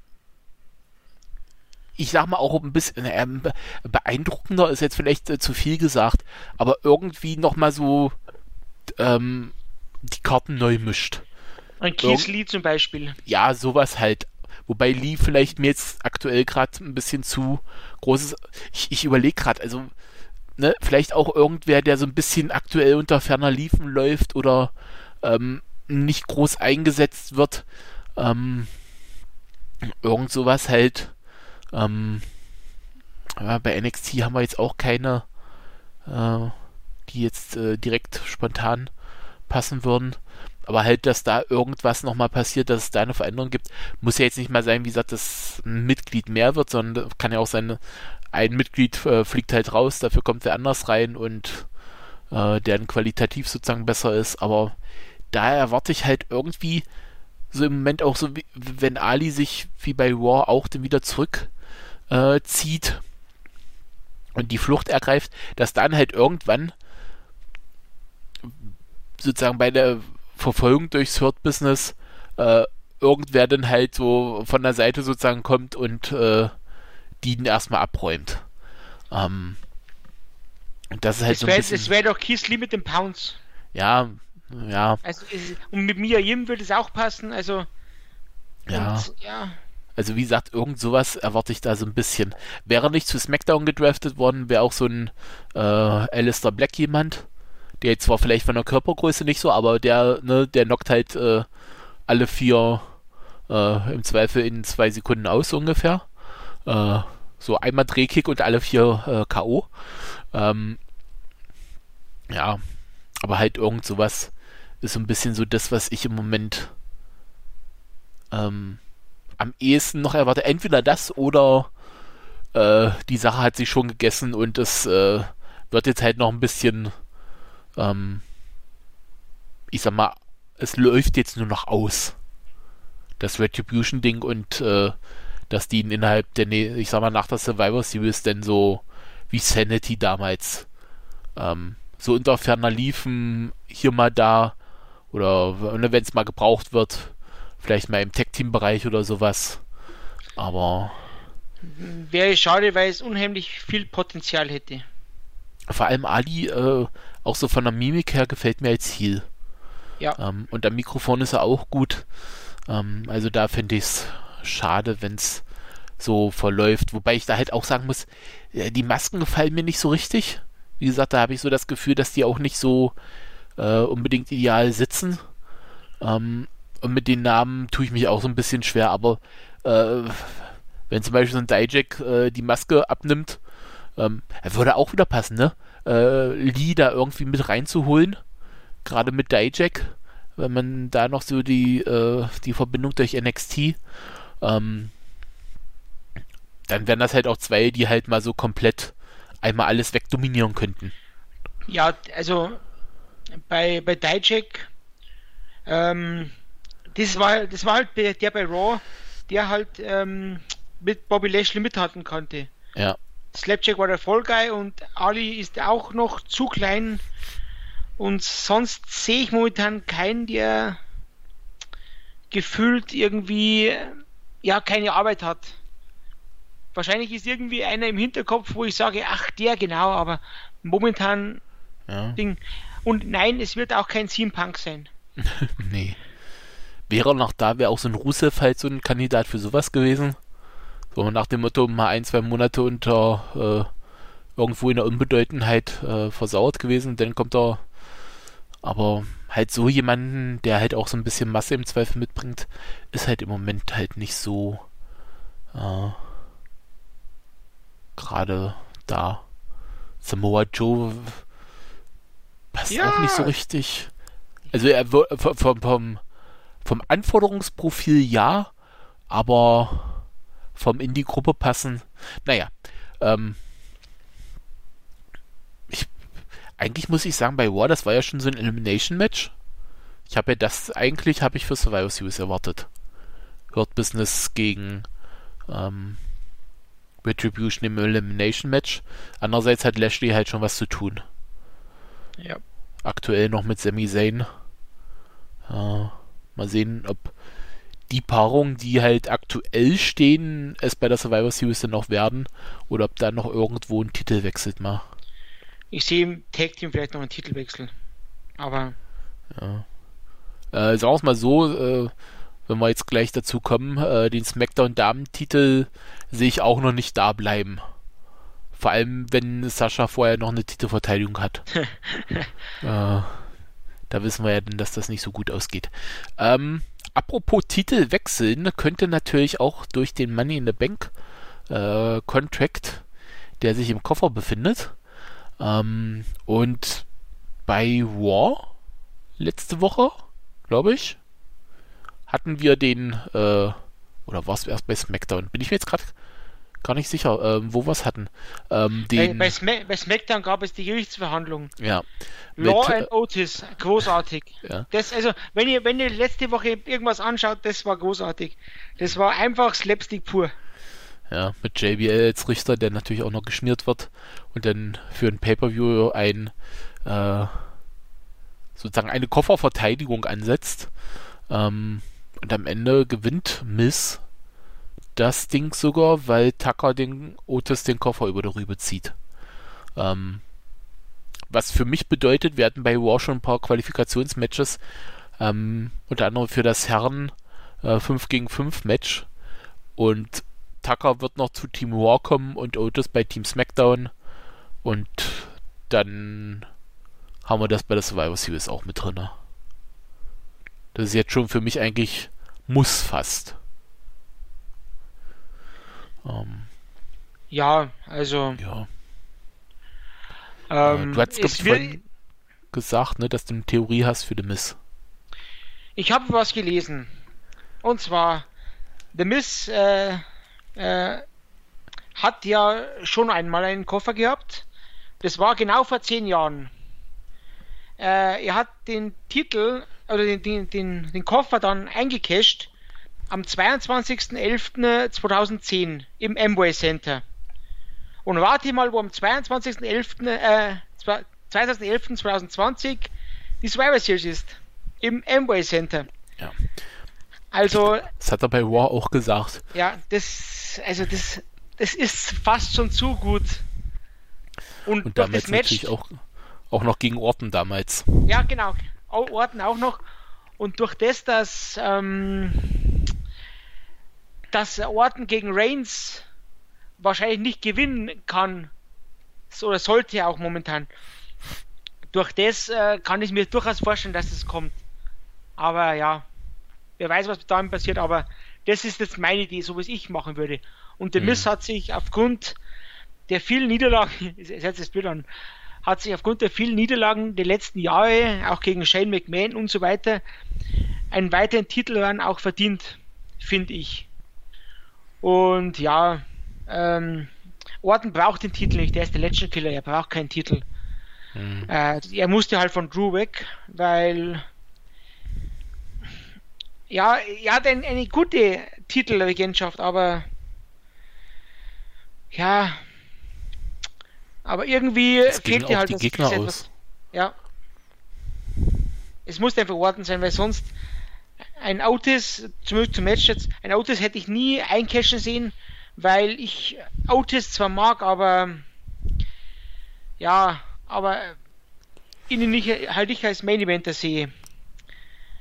ich sag mal auch ein bisschen äh, beeindruckender, ist jetzt vielleicht äh, zu viel gesagt, aber irgendwie nochmal so ähm, die Karten neu mischt. ein Keith Lee zum Beispiel. Ja, sowas halt. Wobei Lee vielleicht mir jetzt aktuell gerade ein bisschen zu großes, ich, ich überlege gerade, also ne, vielleicht auch irgendwer, der so ein bisschen aktuell unter ferner Liefen läuft oder ähm, nicht groß eingesetzt wird. Ähm, irgend sowas halt. Ähm, ja, bei N X T haben wir jetzt auch keine, äh, die jetzt äh, direkt spontan passen würden. Aber halt, dass da irgendwas nochmal passiert, dass es da eine Veränderung gibt, muss ja jetzt nicht mal sein, wie gesagt, dass ein Mitglied mehr wird, sondern kann ja auch sein, ein Mitglied äh, fliegt halt raus, dafür kommt wer anders rein und äh, der dann qualitativ sozusagen besser ist. Aber da erwarte ich halt irgendwie so im Moment auch so, wie, wenn Ali sich wie bei Raw auch dann wieder zurück äh, zieht und die Flucht ergreift, dass dann halt irgendwann sozusagen bei der Verfolgung durchs Hurt-Business äh, irgendwer dann halt so von der Seite sozusagen kommt und äh, die ihn erstmal abräumt. Ähm, und das ist halt Es so ein wäre bisschen... wär doch Keith Lee mit dem Pounce. Ja, ja, Also, es- und mit Mia Yim würde es auch passen, also. ja. Und, ja. Also wie gesagt, irgend sowas erwarte ich da so ein bisschen. Wäre nicht zu SmackDown gedraftet worden, wäre auch so ein äh, Aleister Black jemand, der jetzt zwar vielleicht von der Körpergröße nicht so, aber der, ne, der knockt halt äh, alle vier äh, im Zweifel in zwei Sekunden aus so ungefähr. Äh, so einmal Drehkick und alle vier äh, K O. Ähm, ja, aber halt irgend sowas ist so ein bisschen so das, was ich im Moment ähm, am ehesten noch erwarte. Entweder das oder äh, die Sache hat sich schon gegessen und es äh, wird jetzt halt noch ein bisschen ähm, ich sag mal, es läuft jetzt nur noch aus. Das Retribution-Ding und äh, dass die innerhalb der, ich sag mal, nach der Survivor Series denn so wie Sanity damals ähm, so unter ferner liefen, hier mal da oder wenn es mal gebraucht wird, vielleicht mal im Tag-Team-Bereich oder sowas. Aber Wäre schade, weil es unheimlich viel Potenzial hätte. vor allem Ali, äh, auch so von der Mimik her, gefällt mir als Heel. Ja. Ähm, und am Mikrofon ist er auch gut. Ähm, also da finde ich es schade, wenn es so verläuft. Wobei ich da halt auch sagen muss, ja, die Masken gefallen mir nicht so richtig. Wie gesagt, da habe ich so das Gefühl, dass die auch nicht so äh, unbedingt ideal sitzen. Ähm, und mit den Namen tue ich mich auch so ein bisschen schwer. Aber äh, wenn zum Beispiel so ein Dijak äh, die Maske abnimmt, ähm, würde auch wieder passen, ne? Äh, Lee da irgendwie mit reinzuholen. Gerade mit Dijak, wenn man da noch so die, äh, die Verbindung durch N X T, ähm, dann wären das halt auch zwei, die halt mal so komplett einmal alles wegdominieren könnten. Ja, also bei, bei Dijak, ähm, das war, das war halt der, der bei Raw, der halt ähm, mit Bobby Lashley mithalten konnte. Ja. Slapjack war der Vollguy und Ali ist auch noch zu klein. Und sonst sehe ich momentan keinen, der gefühlt irgendwie ja keine Arbeit hat. Wahrscheinlich ist irgendwie einer im Hinterkopf, wo ich sage, ach der genau, aber momentan Ja. Ding. Und nein, es wird auch kein C M Punk sein. Nee. Wäre er noch da, wäre auch so ein Rusev halt so ein Kandidat für sowas gewesen. So nach dem Motto, mal ein, zwei Monate unter äh, irgendwo in der Unbedeutendheit äh, versauert gewesen, dann kommt er. Aber halt so jemanden, der halt auch so ein bisschen Masse im Zweifel mitbringt, ist halt im Moment halt nicht so äh, gerade da. Samoa Joe passt Ja. auch nicht so richtig. Also er wo- vom, vom, vom, vom Anforderungsprofil ja, aber vom in die Gruppe passen. Naja, ähm, ich, eigentlich muss ich sagen, bei War, das war ja schon so ein Elimination-Match. Ich habe ja das eigentlich, habe ich für Survivor Series erwartet. Hurt Business gegen ähm, Retribution im Elimination-Match. Andererseits hat Lashley halt schon was zu tun. Ja. Aktuell noch mit Sami Zayn. Äh, mal sehen, ob die Paarungen, die halt aktuell stehen, es bei der Survivor Series dann noch werden oder ob da noch irgendwo ein Titel wechselt mal. Ich sehe im Tag Team vielleicht noch einen Titelwechsel. Aber Ja. Äh, sagen wir es mal so, äh, wenn wir jetzt gleich dazu kommen, äh, den SmackDown-Damen-Titel sehe ich auch noch nicht da bleiben. Vor allem, wenn Sascha vorher noch eine Titelverteidigung hat. äh, da wissen wir ja dann, dass das nicht so gut ausgeht. Ähm, apropos Titel wechseln, könnte natürlich auch durch den Money in the Bank äh, Contract, der sich im Koffer befindet. Ähm, und bei War letzte Woche, glaube ich, hatten wir den, äh, oder war es erst bei SmackDown? Bin ich mir jetzt gerade gar nicht sicher, ähm, wo wir es hatten. Ähm, bei, den, bei, Sma- bei SmackDown gab es die Gerichtsverhandlung. ja. Law Mit, and Otis, großartig. Ja. Das, also, wenn ihr, wenn ihr letzte Woche irgendwas anschaut, das war großartig. Das war einfach Slapstick pur. Ja, mit J B L als Richter, der natürlich auch noch geschmiert wird und dann für ein Pay-Per-View ein äh, sozusagen eine Kofferverteidigung ansetzt. Ähm, und am Ende gewinnt Miz das Ding sogar, weil Tucker den Otis den Koffer über der Rübe zieht. Ähm, was für mich bedeutet, wir hatten bei War schon ein paar Qualifikationsmatches, ähm, unter anderem für das Herren äh, fünf gegen fünf Match und Tucker wird noch zu Team War kommen und Otis bei Team SmackDown und dann haben wir das bei der Survivor Series auch mit drin. Das ist jetzt schon für mich eigentlich muss fast. Ähm, Ja, also. ja. Ähm, äh, du hast, glaube es ich, wird- vorhin gesagt, ne, dass du eine Theorie hast für The Miz. Ich habe was gelesen. Und zwar, The Miz äh, äh, hat ja schon einmal einen Koffer gehabt. Das war genau vor zehn Jahren. Äh, er hat den Titel, oder den, den, den, den Koffer dann eingecasht am zweiundzwanzigsten elften zweitausendzehn im Amway Center. Und warte mal, wo am zweiundzwanzigsten elften Äh, zweitausendelf zweitausendzwanzig die Survivor Series ist. Im Amway Center. Ja. Also, Das hat er bei War auch gesagt. ja, das, also das, das ist fast schon zu gut. Und, Und durch damals das Match, natürlich auch, auch noch gegen Orton damals. ja genau, Au- Orton auch noch. Und durch das, dass, ähm, dass Orton gegen Reigns wahrscheinlich nicht gewinnen kann, so, oder sollte er auch momentan. Durch das äh, kann ich mir durchaus vorstellen, dass es kommt. Aber ja, wer weiß, was damit passiert, aber das ist jetzt meine Idee, so wie es ich machen würde. Und der Mhm. Miz hat sich aufgrund der vielen Niederlagen, es hört sich das Bild an, hat sich aufgrund der vielen Niederlagen der letzten Jahre, auch gegen Shane McMahon und so weiter, einen weiteren Titel dann auch verdient, finde ich. Und ja, ähm, Orton braucht den Titel nicht, der ist der Legend Killer, er braucht keinen Titel. Mhm. Äh, er musste halt von Drew weg, weil ja, er hat ein, eine gute Titelregentschaft, aber ja, aber irgendwie Es gingen fehlt dir auch halt die das Gegner das aus. Ja. Es muss einfach Orton sein, weil sonst ein Otis, zumindest zum Match jetzt, ein Otis hätte ich nie eincashen sehen, weil ich Otis zwar mag, aber ja, aber ihn nicht, halt nicht als Main Eventer sehe.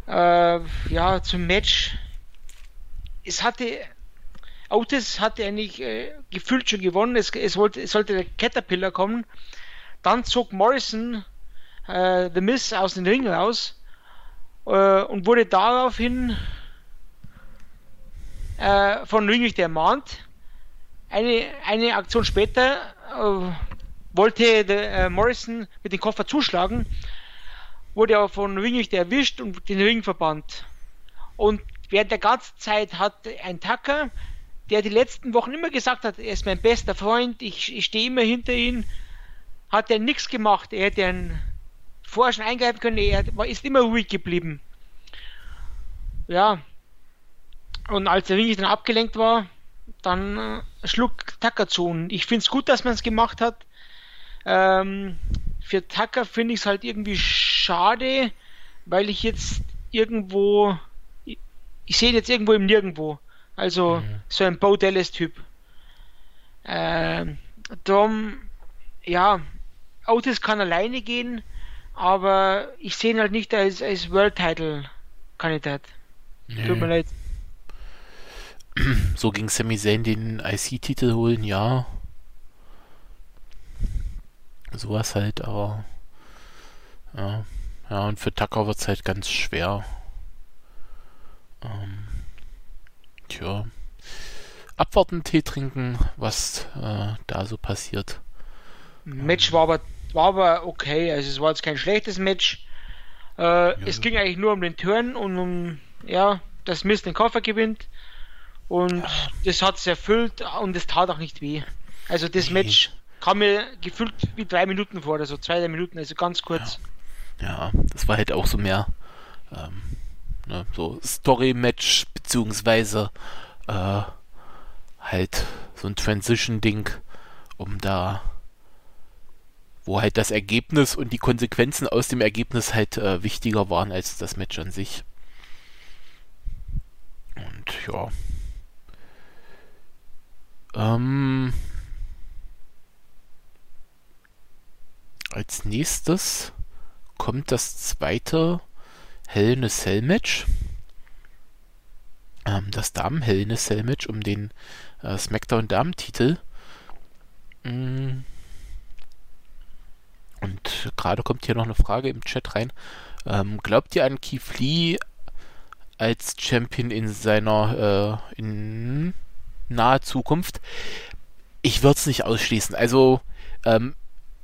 Äh, ja, zum Match. Es hatte, Otis hatte eigentlich äh, gefühlt schon gewonnen. Es, es, wollte, es sollte der Caterpillar kommen. Dann zog Morrison äh, The Miz aus dem Ring raus äh, und wurde daraufhin äh, von Ringrichter ermahnt. Eine, eine Aktion später äh, wollte der, äh, Morrison mit dem Koffer zuschlagen, wurde aber von Ringrichter erwischt und den Ring verbannt. Und während der ganzen Zeit hat ein Tucker, der die letzten Wochen immer gesagt hat, er ist mein bester Freund, ich, ich stehe immer hinter ihm, hat er nichts gemacht. Er hätte einen vorher schon eingreifen können, er ist immer ruhig geblieben. Ja. Und als der Ring dann abgelenkt war, dann äh, schlug Tucker zu. Und ich finde es gut, dass man es gemacht hat. Ähm, für Tucker finde ich es halt irgendwie schade, weil ich jetzt irgendwo, ich, ich sehe ihn jetzt irgendwo im Nirgendwo. Also mhm. so ein Bo Dallas-Typ. Ähm, darum, ja, Otis kann alleine gehen, aber ich sehe ihn halt nicht als, als World-Title-Kandidat. Nee. Tut mir leid. So ging Sami Zayn den I C-Titel holen, ja. Sowas halt, aber ja, ja, und für Tucker wird es halt ganz schwer. Ähm, tja. Abwarten, Tee trinken, was äh, da so passiert. Match war aber, war aber okay, also es war jetzt kein schlechtes Match. Äh, ja. Es ging eigentlich nur um den Turn und um, ja, dass Miz den Koffer gewinnt. Und ja. das hat es erfüllt und es tat auch nicht weh. Also das nee. Match kam mir gefühlt wie drei Minuten vor, also zwei, drei Minuten, also ganz kurz. Ja, ja, das war halt auch so mehr ähm, ne, so Story-Match, beziehungsweise äh, halt so ein Transition-Ding, um da, wo halt das Ergebnis und die Konsequenzen aus dem Ergebnis halt äh, wichtiger waren als das Match an sich. Und ja. Ähm, als nächstes kommt das zweite Hell in a Cell Match. Ähm, das Damen Hell in a Cell Match um den äh, SmackDown Damen-Titel. Mm. Und gerade kommt hier noch eine Frage im Chat rein. Ähm, glaubt ihr an Keith Lee als Champion in seiner äh, in naher Zukunft? Ich würde es nicht ausschließen. Also ähm,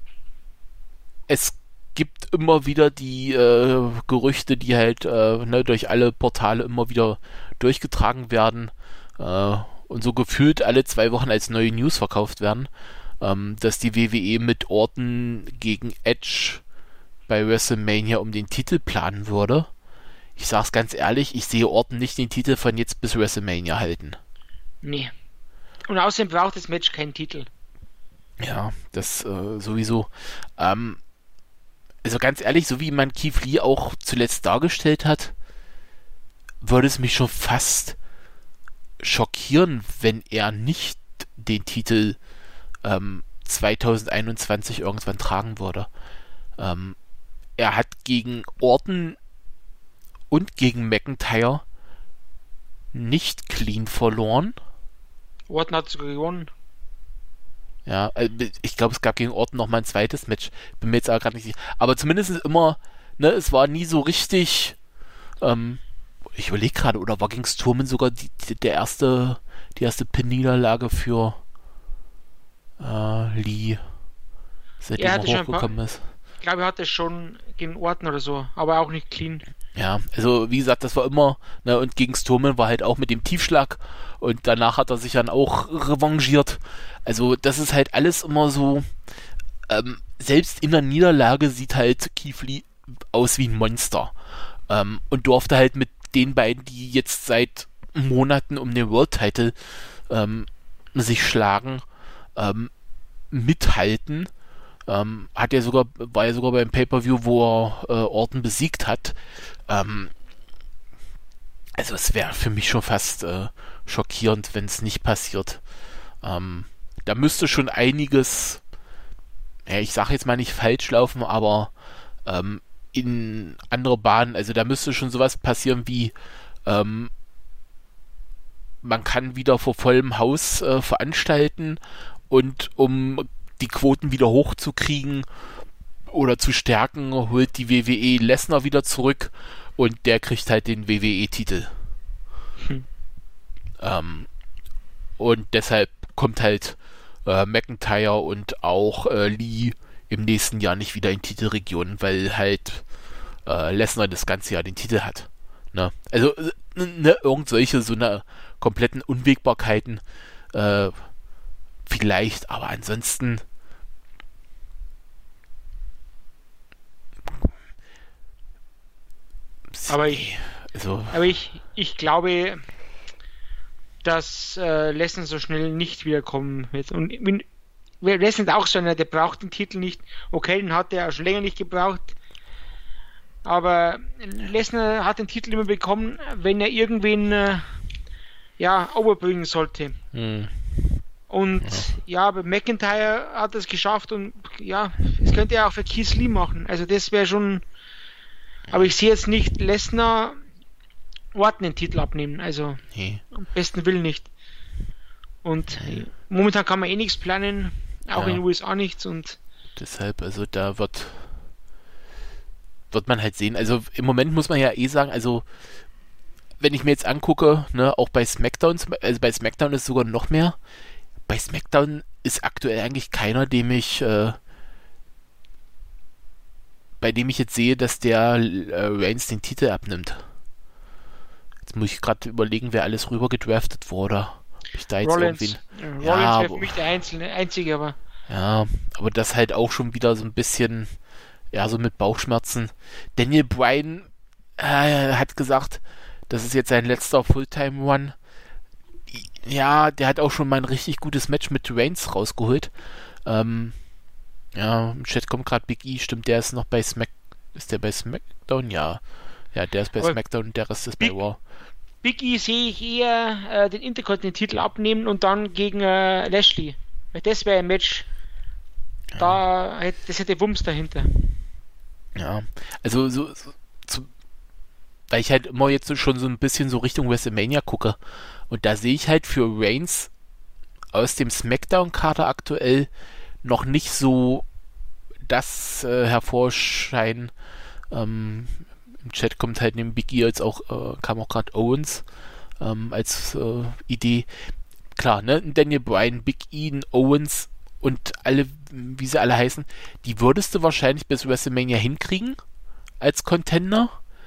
es gibt immer wieder die äh, Gerüchte, die halt äh, ne, durch alle Portale immer wieder durchgetragen werden äh, und so gefühlt alle zwei Wochen als neue News verkauft werden, ähm, dass die W W E mit Orton gegen Edge bei WrestleMania um den Titel planen würde. Ich sag's ganz ehrlich, ich sehe Orton nicht den Titel von jetzt bis WrestleMania halten. Nee. Und außerdem braucht das Match keinen Titel. Ja, das äh, sowieso. Ähm, also ganz ehrlich, so wie man Keith Lee auch zuletzt dargestellt hat, würde es mich schon fast schockieren, wenn er nicht den Titel ähm, zwanzig einundzwanzig irgendwann tragen würde. Ähm, er hat gegen Orton und gegen McIntyre nicht clean verloren. Orton hat sogar gewonnen. Ja, ich glaube, es gab gegen Orton noch mal ein zweites Match. Bin mir jetzt aber gerade nicht sicher. Aber zumindest immer, ne, es war nie so richtig, ähm, ich überlege gerade, oder war gegen Strowman sogar die, die, der erste, die erste Pin-Niederlage für äh, Lee, seitdem er, er hochgekommen paar, ist. Ich glaube, er hatte schon gegen Orton oder so, aber auch nicht clean. Ja, also wie gesagt, das war immer, ne, und gegen Strowman war halt auch mit dem Tiefschlag und danach hat er sich dann auch revanchiert. Also das ist halt alles immer so, ähm, selbst in der Niederlage sieht halt Keith Lee aus wie ein Monster. Ähm, und durfte halt mit den beiden, die jetzt seit Monaten um den World Title ähm, sich schlagen, ähm, mithalten. Ähm, hat ja sogar, war ja sogar beim Pay-Per-View, wo er äh, Orton besiegt hat. Ähm, also es wäre für mich schon fast äh, schockierend, wenn es nicht passiert. Ähm, da müsste schon einiges, ja, ich sage jetzt mal nicht falsch laufen, aber ähm, in andere Bahnen. Also da müsste schon sowas passieren wie ähm, man kann wieder vor vollem Haus äh, veranstalten und um die Quoten wieder hochzukriegen oder zu stärken, holt die W W E Lesnar wieder zurück und der kriegt halt den W W E-Titel. Hm. Ähm, und deshalb kommt halt äh, McIntyre und auch äh, Lee im nächsten Jahr nicht wieder in Titelregionen, weil halt äh, Lesnar das ganze Jahr den Titel hat. Ne? Also ne, irgend solche so eine kompletten Unwägbarkeiten äh, vielleicht, aber ansonsten aber ich, also, aber ich, ich glaube, dass äh, Lesnar so schnell nicht wiederkommen wird. Und Lesnar ist auch so einer, der braucht den Titel nicht. Okay, den hat er auch schon länger nicht gebraucht. Aber Lesnar hat den Titel immer bekommen, wenn er irgendwen äh, ja, overbringen sollte. Hm. Und ja. ja, bei McIntyre hat er es geschafft und ja, das könnte er auch für Keith Lee machen. Also das wäre schon, aber ich sehe jetzt nicht Lesnar Orton den Titel abnehmen. Also nee. Am besten Willen nicht. Und nee. Momentan kann man eh nichts planen, auch ja. in den U S A nichts und deshalb, also da wird wird man halt sehen. Also im Moment muss man ja eh sagen, also wenn ich mir jetzt angucke, ne, auch bei SmackDown, also bei SmackDown ist sogar noch mehr. Bei SmackDown ist aktuell eigentlich keiner, dem ich äh, bei dem ich jetzt sehe, dass der äh, Reigns den Titel abnimmt. Jetzt muss ich gerade überlegen, wer alles rüber gedraftet wurde. Ich da jetzt Rollins. irgendwie... Ja, Rollins wäre für mich der Einzelne, Einzige, aber... Ja, aber das halt auch schon wieder so ein bisschen, ja, so mit Bauchschmerzen. Daniel Bryan äh, hat gesagt, das ist jetzt sein letzter Fulltime-Run. Ja, der hat auch schon mal ein richtig gutes Match mit Reigns rausgeholt. Ähm, ja, im Chat kommt gerade Big E, stimmt, der ist noch bei Smack... Ist der bei SmackDown? Ja. Ja, der ist bei aber SmackDown und der Rest ist Big, bei Raw. Big E sehe ich eher äh, den Intercontinental-Titel abnehmen und dann gegen äh, Lashley. Weil das wäre ein Match, ja. da hätte, das hätte Wumms dahinter. Ja, also so, so zu, weil ich halt immer jetzt so schon so ein bisschen so Richtung WrestleMania gucke und da sehe ich halt für Reigns aus dem SmackDown-Kader aktuell noch nicht so das äh, hervorscheinen. Ähm, Im Chat kommt halt neben Big E jetzt auch, äh, kam auch gerade Owens ähm, als äh, Idee. Klar, ne, Daniel Bryan, Big E, Owens und alle, wie sie alle heißen, die würdest du wahrscheinlich bis WrestleMania hinkriegen als Contender.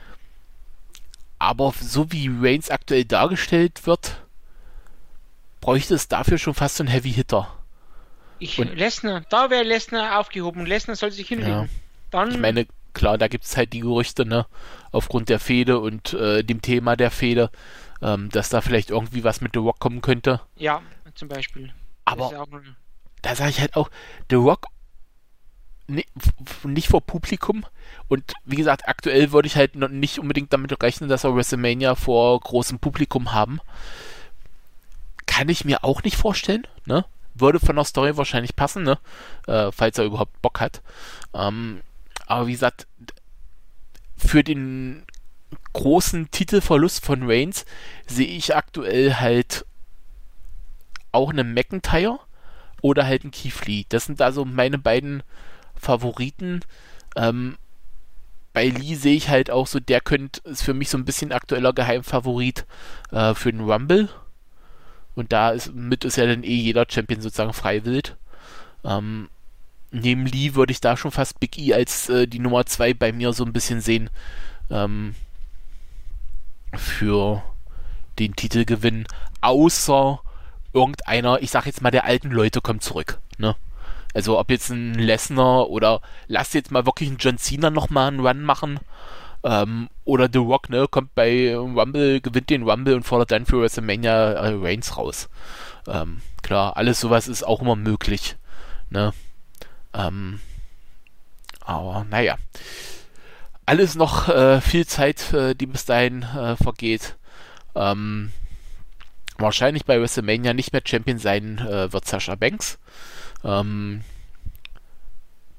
Aber so wie Reigns aktuell dargestellt wird, bräuchte es dafür schon fast so einen Heavy Hitter. Ich, Lesnar, da wäre Lesnar aufgehoben. Lesnar soll sich hinlegen. Ja. Dann ich meine, klar, da gibt es halt die Gerüchte, ne, aufgrund der Fehde und äh, dem Thema der Fehde, ähm, dass da vielleicht irgendwie was mit The Rock kommen könnte. Ja, zum Beispiel. Aber ja da sage ich halt auch, The Rock nicht, nicht vor Publikum und wie gesagt, aktuell würde ich halt noch nicht unbedingt damit rechnen, dass wir WrestleMania vor großem Publikum haben. Kann ich mir auch nicht vorstellen, ne? Würde von der Story wahrscheinlich passen, ne? Äh, falls er überhaupt Bock hat. Ähm, aber wie gesagt, für den großen Titelverlust von Reigns sehe ich aktuell halt auch einen McIntyre oder halt einen Keith Lee. Das sind also meine beiden Favoriten. Ähm, bei Lee sehe ich halt auch so, der könnte, ist für mich so ein bisschen aktueller Geheimfavorit äh, für den Rumble. Und da ist mit ist ja dann eh jeder Champion sozusagen freiwillig. Ähm, neben Lee würde ich da schon fast Big E als äh, die Nummer zwei bei mir so ein bisschen sehen. Ähm, für den Titelgewinn. Außer irgendeiner, ich sag jetzt mal, der alten Leute kommt zurück. Ne? Also ob jetzt ein Lesnar oder lass jetzt mal wirklich einen John Cena nochmal einen Run machen. Ähm, oder The Rock, ne, kommt bei Rumble, gewinnt den Rumble und fordert dann für WrestleMania äh, Reigns raus. Ähm, klar, alles sowas ist auch immer möglich. Ne? Ähm, aber naja. Alles noch äh, viel Zeit, äh, die bis dahin äh, vergeht. Ähm, wahrscheinlich bei WrestleMania nicht mehr Champion sein äh, wird Sasha Banks. Ähm,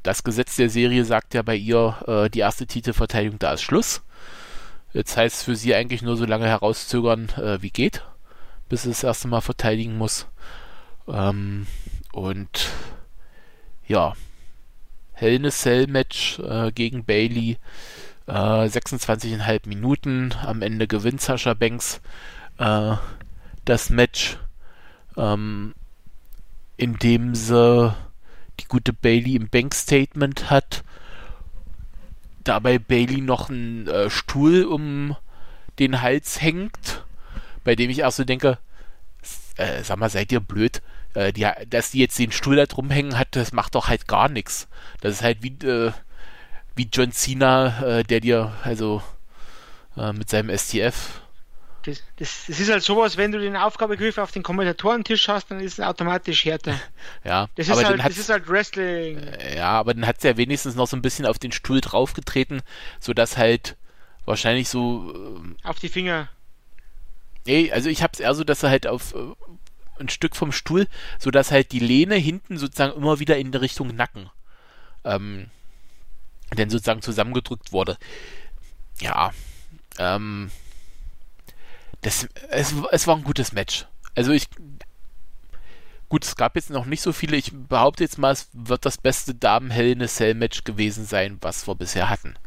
das Gesetz der Serie sagt ja bei ihr, äh, die erste Titelverteidigung, da ist Schluss. Jetzt heißt es für sie eigentlich nur so lange herauszögern, äh, wie geht, bis sie das erste Mal verteidigen muss. Ähm, und ja, Hell in a Cell Match äh, gegen Bayley, äh, sechsundzwanzig Komma fünf Minuten, am Ende gewinnt Sasha Banks äh, das Match, ähm, indem sie die gute Bayley im Bank-Statement hat, dabei Bayley noch einen äh, Stuhl um den Hals hängt, bei dem ich auch so denke, äh, sag mal, seid ihr blöd? Äh, die, dass die jetzt den Stuhl da drum hängen hat, das macht doch halt gar nichts. Das ist halt wie, äh, wie John Cena, äh, der dir, also äh, mit seinem S T F. Das, das, das ist halt sowas, wenn du den Aufgabegriff auf den Kommentatorentisch hast, dann ist es automatisch härter. Ja, das ist, aber halt, dann das ist halt Wrestling. Äh, ja, aber dann hat es ja wenigstens noch so ein bisschen auf den Stuhl draufgetreten, sodass halt wahrscheinlich so... Äh, auf die Finger. Nee, also ich hab's eher so, dass er halt auf äh, ein Stück vom Stuhl, sodass halt die Lehne hinten sozusagen immer wieder in Richtung Nacken ähm, denn sozusagen zusammengedrückt wurde. Ja, ähm, das, es, es war ein gutes Match. Also ich, gut, es gab jetzt noch nicht so viele, ich behaupte jetzt mal, es wird das beste Damen-Hell in a Cell Match gewesen sein, was wir bisher hatten.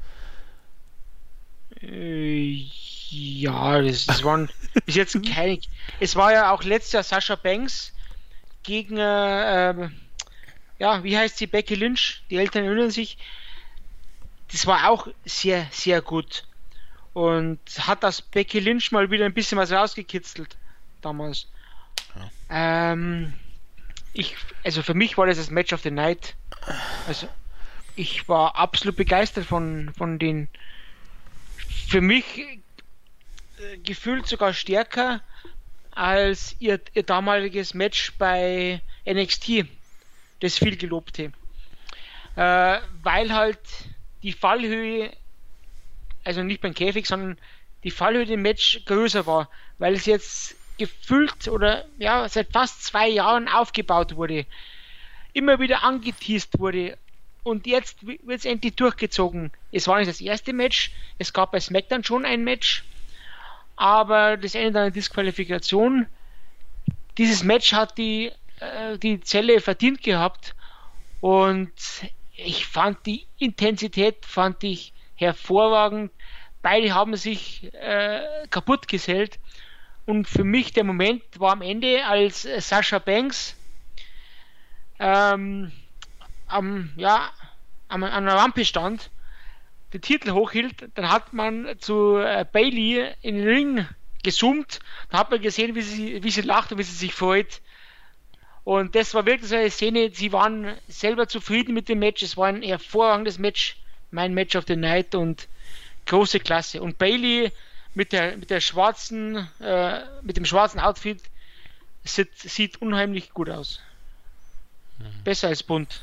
Äh, ja, das, das waren bis jetzt keine. Es war ja auch letztes Jahr Sasha Banks gegen, äh, äh, ja, wie heißt sie, Becky Lynch, die Eltern erinnern sich. Das war auch sehr, sehr gut. Und hat das Becky Lynch mal wieder ein bisschen was rausgekitzelt damals. Ja. Ähm, ich, also für mich war das das Match of the Night. Also ich war absolut begeistert von, von den, für mich äh, gefühlt sogar stärker als ihr, ihr damaliges Match bei N X T, das viel gelobte. Äh, weil halt die Fallhöhe, also nicht beim Käfig, sondern die Fallhöhe im Match größer war, weil es jetzt gefüllt oder ja seit fast zwei Jahren aufgebaut wurde, immer wieder angeteased wurde und jetzt wird es endlich durchgezogen. Es war nicht das erste Match, es gab bei SmackDown schon ein Match, aber das endet dann in Disqualifikation. Dieses Match hat die, äh, die Zelle verdient gehabt und ich fand die Intensität fand ich hervorragend. Beide haben sich äh, kaputt gesellt. Und für mich der Moment war am Ende, als äh, Sasha Banks ähm, am, ja, am, an der Rampe stand, den Titel hochhielt, dann hat man zu äh, Bayley in den Ring gezoomt, da hat man gesehen, wie sie, wie sie lacht und wie sie sich freut. Und das war wirklich so eine Szene, sie waren selber zufrieden mit dem Match, es war ein hervorragendes Match, mein Match of the Night und große Klasse. Und Bayley mit der mit der schwarzen, äh, mit dem schwarzen Outfit sieht, sieht unheimlich gut aus. Mhm. Besser als bunt.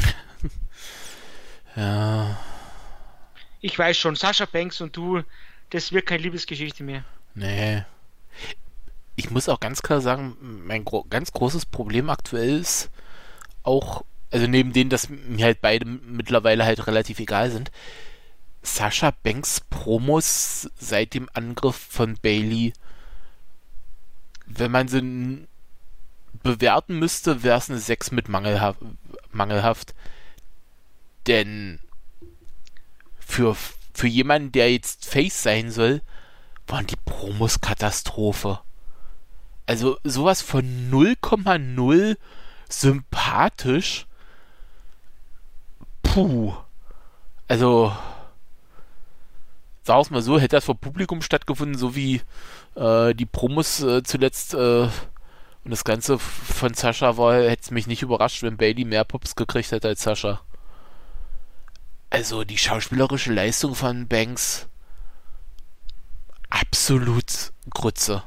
Ja. Ich weiß schon, Sasha Banks und du, das wird keine Liebesgeschichte mehr. Nee. Ich muss auch ganz klar sagen, mein gro- ganz großes Problem aktuell ist auch, also neben denen, dass mir halt beide mittlerweile halt relativ egal sind, Sasha Banks Promos seit dem Angriff von Bayley, wenn man sie n- bewerten müsste, wäre es eine sechs mit mangelhaft, mangelhaft. Denn für, für jemanden, der jetzt Face sein soll, waren die Promos Katastrophe. Also sowas von null Komma null sympathisch. Puh. Also sagen wir es mal so, hätte das vor Publikum stattgefunden, so wie äh, die Promos äh, zuletzt äh, und das Ganze von Sasha war, hätte es mich nicht überrascht, wenn Bayley mehr Pops gekriegt hätte als Sasha. Also die schauspielerische Leistung von Banks absolut Grütze.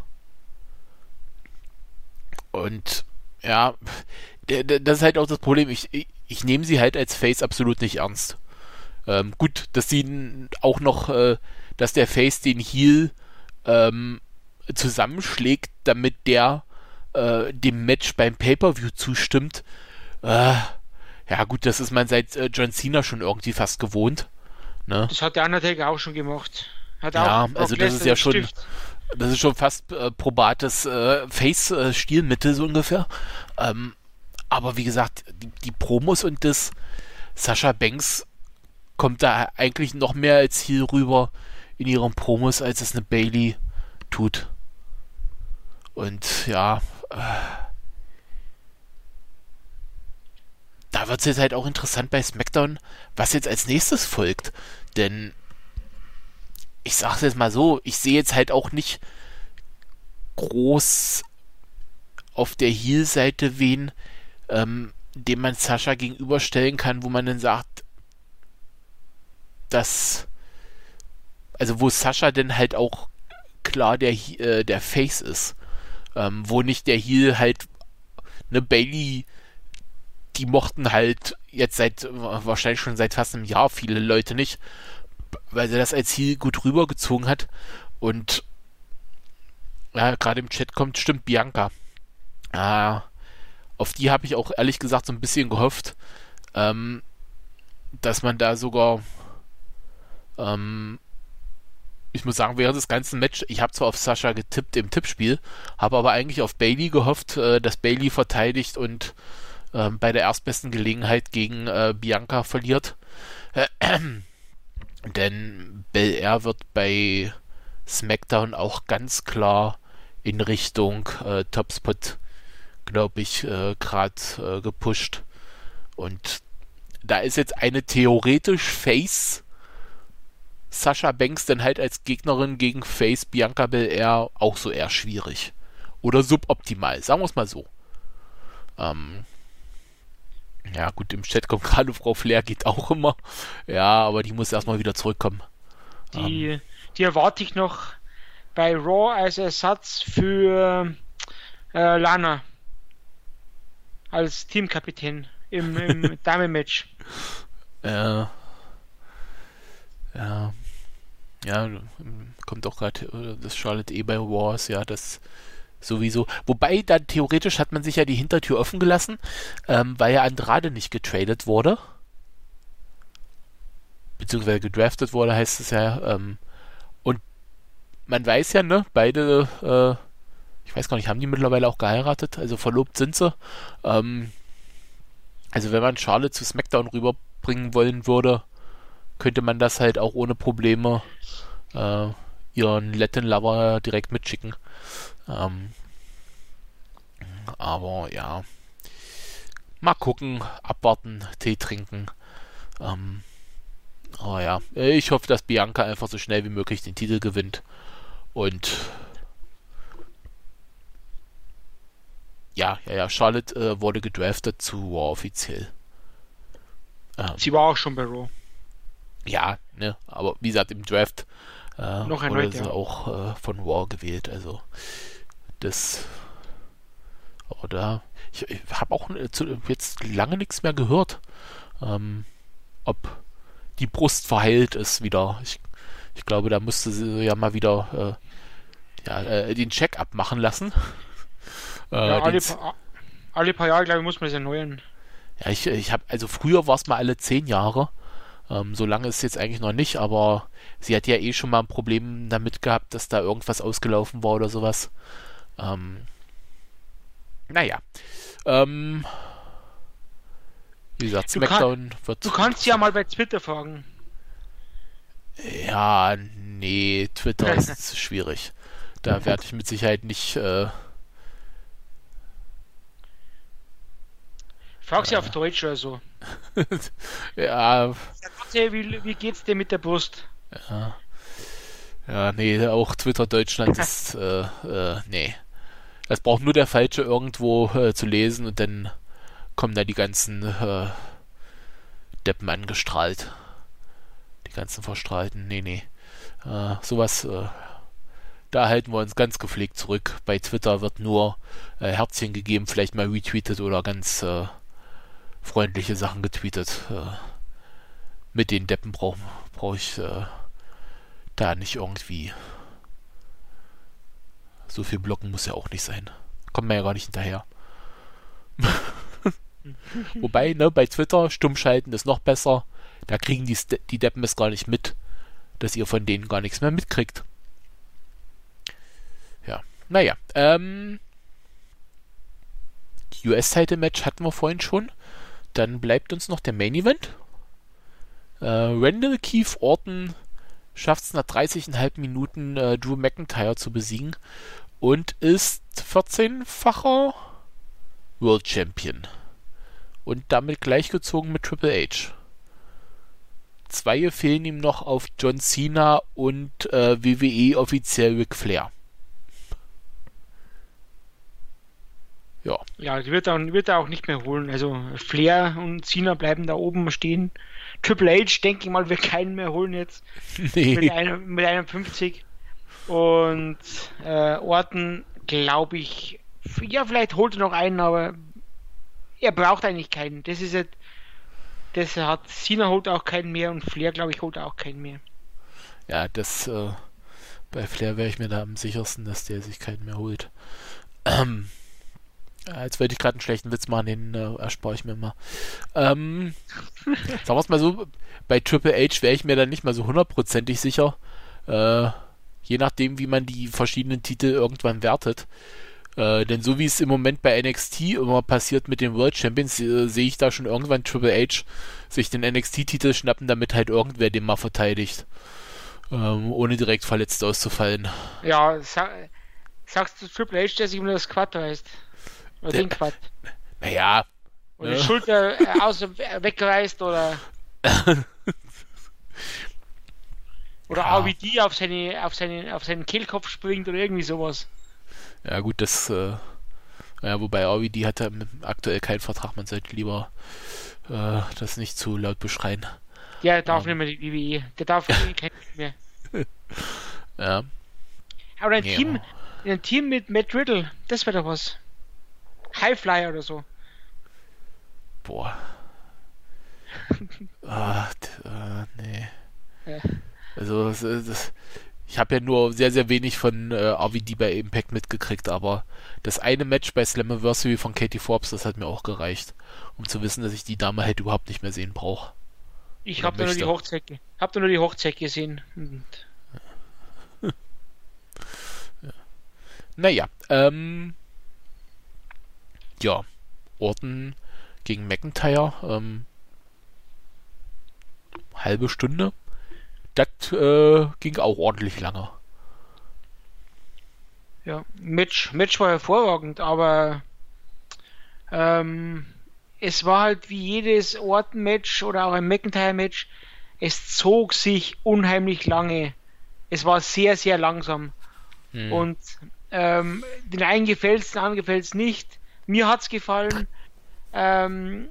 Und ja, d- d- das ist halt auch das Problem. Ich, ich, ich nehme sie halt als Face absolut nicht ernst. Ähm, gut, dass sie n- auch noch, äh, dass der Face den Heel ähm, zusammenschlägt, damit der äh, dem Match beim Pay-Per-View zustimmt, äh, Ja gut, das ist man seit äh, John Cena schon irgendwie fast gewohnt. Ne? Das hat der Undertaker auch schon gemacht. Hat Ja, auch also das ist ja schon, das ist schon fast äh, probates äh, Face-Stilmittel so ungefähr. Ähm, aber wie gesagt, die, die Promos und das Sasha Banks kommt da eigentlich noch mehr als Heel rüber in ihren Promos, als es eine Bayley tut. Und ja, äh, da wird es jetzt halt auch interessant bei SmackDown, was jetzt als nächstes folgt. Denn ich sag's jetzt mal so, ich sehe jetzt halt auch nicht groß auf der Heel-Seite wen, ähm, dem man Sascha gegenüberstellen kann, wo man dann sagt, dass, also wo Sascha dann halt auch klar der, äh, der Face ist. Ähm, wo nicht der Heel halt eine Bayley, die mochten halt jetzt seit, wahrscheinlich schon seit fast einem Jahr viele Leute nicht, weil sie das als Heel gut rübergezogen hat. Und ja, gerade im Chat kommt, stimmt, Bianca. Ah, auf die habe ich auch ehrlich gesagt so ein bisschen gehofft, ähm, dass man da sogar ähm, ich muss sagen, während des ganzen Matches, ich habe zwar auf Sascha getippt im Tippspiel, habe aber eigentlich auf Bayley gehofft, äh, dass Bayley verteidigt und äh, bei der erstbesten Gelegenheit gegen äh, Bianca verliert. Äh, äh, denn Belair wird bei SmackDown auch ganz klar in Richtung äh, Topspot, glaube ich, äh, gerade äh, gepusht. Und da ist jetzt eine theoretisch Face Sasha Banks dann halt als Gegnerin gegen Face Bianca Belair auch so eher schwierig. Oder suboptimal, sagen wir es mal so. Ähm, ja gut, im Chat kommt gerade Frau Flair, geht auch immer. Ja, aber die muss erstmal wieder zurückkommen. Die, Ähm, die erwarte ich noch bei Raw als Ersatz für äh, Lana. Als Teamkapitän im, im Damen-Match. Äh, ja, ja, kommt auch gerade das Charlotte eh bei Wars, ja, das sowieso. Wobei, dann theoretisch hat man sich ja die Hintertür offen gelassen, ähm, weil ja Andrade nicht getradet wurde. Beziehungsweise gedraftet wurde, heißt es ja. Ähm, und man weiß ja, ne, beide, äh, ich weiß gar nicht, haben die mittlerweile auch geheiratet? Also verlobt sind sie. Ähm, also wenn man Charlotte zu SmackDown rüberbringen wollen würde, könnte man das halt auch ohne Probleme äh, ihren Latin Lover direkt mitschicken. Ähm, aber ja, mal gucken, abwarten, Tee trinken. Ähm, aber ja, ich hoffe, dass Bianca einfach so schnell wie möglich den Titel gewinnt. Und ja, ja, ja, Charlotte äh, wurde gedraftet zu Raw offiziell. Ähm, Sie war auch schon bei Raw. Ja, ne, aber wie gesagt, im Draft äh, Noch wurde erneut, sie ja. auch äh, von Raw gewählt, also das oder ich, ich habe auch äh, zu, jetzt lange nichts mehr gehört, ähm, ob die Brust verheilt ist wieder. Ich, ich glaube, da musste sie ja mal wieder äh, ja, äh, den Check-up machen lassen. äh, Ja, alle, den, pa alle paar Jahre, glaube ich, muss man es erneuern. ja, ich, ich habe, also früher war es mal alle zehn Jahre. Ähm, so lange ist es jetzt eigentlich noch nicht, aber sie hat ja eh schon mal ein Problem damit gehabt, dass da irgendwas ausgelaufen war oder sowas. Ähm, naja. Ähm, wie gesagt, Du, kann, SmackDown wird... du kannst ja mal bei Twitter fragen. Ja, nee, Twitter ist schwierig. Da werde ich mit Sicherheit nicht... Äh, Frag sie äh, auf Deutsch oder so. ja, Hey, wie, wie geht's dir mit der Brust? ja, ja, nee, auch Twitter Deutschland ist... Äh, äh, nee. Es braucht nur der Falsche irgendwo äh, zu lesen und dann kommen da die ganzen äh, Deppen angestrahlt. Die ganzen Verstrahlten. Nee, nee. Äh, sowas, äh, da halten wir uns ganz gepflegt zurück. Bei Twitter wird nur äh, Herzchen gegeben, vielleicht mal retweetet oder ganz äh, freundliche Sachen getweetet. Äh, mit den Deppen brauche brauch ich äh, da nicht irgendwie... So viel blocken muss ja auch nicht sein. Kommt man ja gar nicht hinterher. Wobei, ne, bei Twitter, stummschalten ist noch besser. Da kriegen die, die Deppen es gar nicht mit, dass ihr von denen gar nichts mehr mitkriegt. Ja, naja. Ähm, U S-Title-Match hatten wir vorhin schon. Dann bleibt uns noch der Main-Event. Äh, Randall Keith Orton schafft es nach dreißig Komma fünf Minuten äh, Drew McIntyre zu besiegen und ist vierzehnfacher World Champion. Und damit gleichgezogen mit Triple H. Zwei fehlen ihm noch auf John Cena und äh, W W E offiziell Ric Flair. Ja. Ja, die wird er, wird er auch nicht mehr holen. Also Flair und Cena bleiben da oben stehen. Triple H, denke ich mal, wird keinen mehr holen jetzt. Nee. Mit, einem, mit einundfünfzig. Und äh, Orton, glaube ich, ja, vielleicht holt er noch einen, aber er braucht eigentlich keinen. Das ist jetzt, das hat Cena holt auch keinen mehr und Flair, glaube ich, holt auch keinen mehr. Ja, das äh, bei Flair wäre ich mir da am sichersten, dass der sich keinen mehr holt. Ähm, jetzt wollte ich gerade einen schlechten Witz machen, den äh, erspare ich mir mal. Ähm, sagen wir es mal so, bei Triple H wäre ich mir dann nicht mal so hundertprozentig sicher. Äh, je nachdem, wie man die verschiedenen Titel irgendwann wertet. Äh, denn so wie es im Moment bei N X T immer passiert mit den World Champions, äh, sehe ich da schon irgendwann Triple H sich den N X T-Titel schnappen, damit halt irgendwer den mal verteidigt. Ähm, ohne direkt verletzt auszufallen. Ja, sag, sagst du Triple H, der sich um das Quad reißt? Oder Der, den Quad? Naja. Oder ne? die Schulter äh, aus, wegreißt oder oder Ja. R V D auf, seine, auf, seine, auf seinen Kehlkopf springt oder irgendwie sowas. Ja gut, das äh, ja, wobei R V D hat ja aktuell keinen Vertrag, man sollte lieber äh, das nicht zu laut beschreien. Der darf Ja. nicht mehr die W W E. Der darf kein mehr. Ja. Aber ein Ja. Team, ein Team mit Matt Riddle, das wäre doch was. Highflyer oder so. Boah. ah, t- äh, nee. Ja. Also das, das, ich habe ja nur sehr, sehr wenig von äh, R V D bei Impact mitgekriegt, aber das eine Match bei Slammiversary von Katie Forbes, das hat mir auch gereicht, um zu wissen, dass ich die Dame halt überhaupt nicht mehr sehen brauche. Ich Oder habe da nur die möchte. Hochzeit, ge- hab da nur die Hochzeit gesehen. Und Naja, ähm, ja, Orton gegen McIntyre, ähm, halbe Stunde, das äh, ging auch ordentlich lange. ja, Match, Match war hervorragend, aber ähm, es war halt wie jedes Orton-Match oder auch ein McIntyre-Match, es zog sich unheimlich lange. Es war sehr, sehr langsam. Hm. Und ähm, den einen gefällt es, den anderen gefällt es nicht. Mir hat es gefallen. Ähm,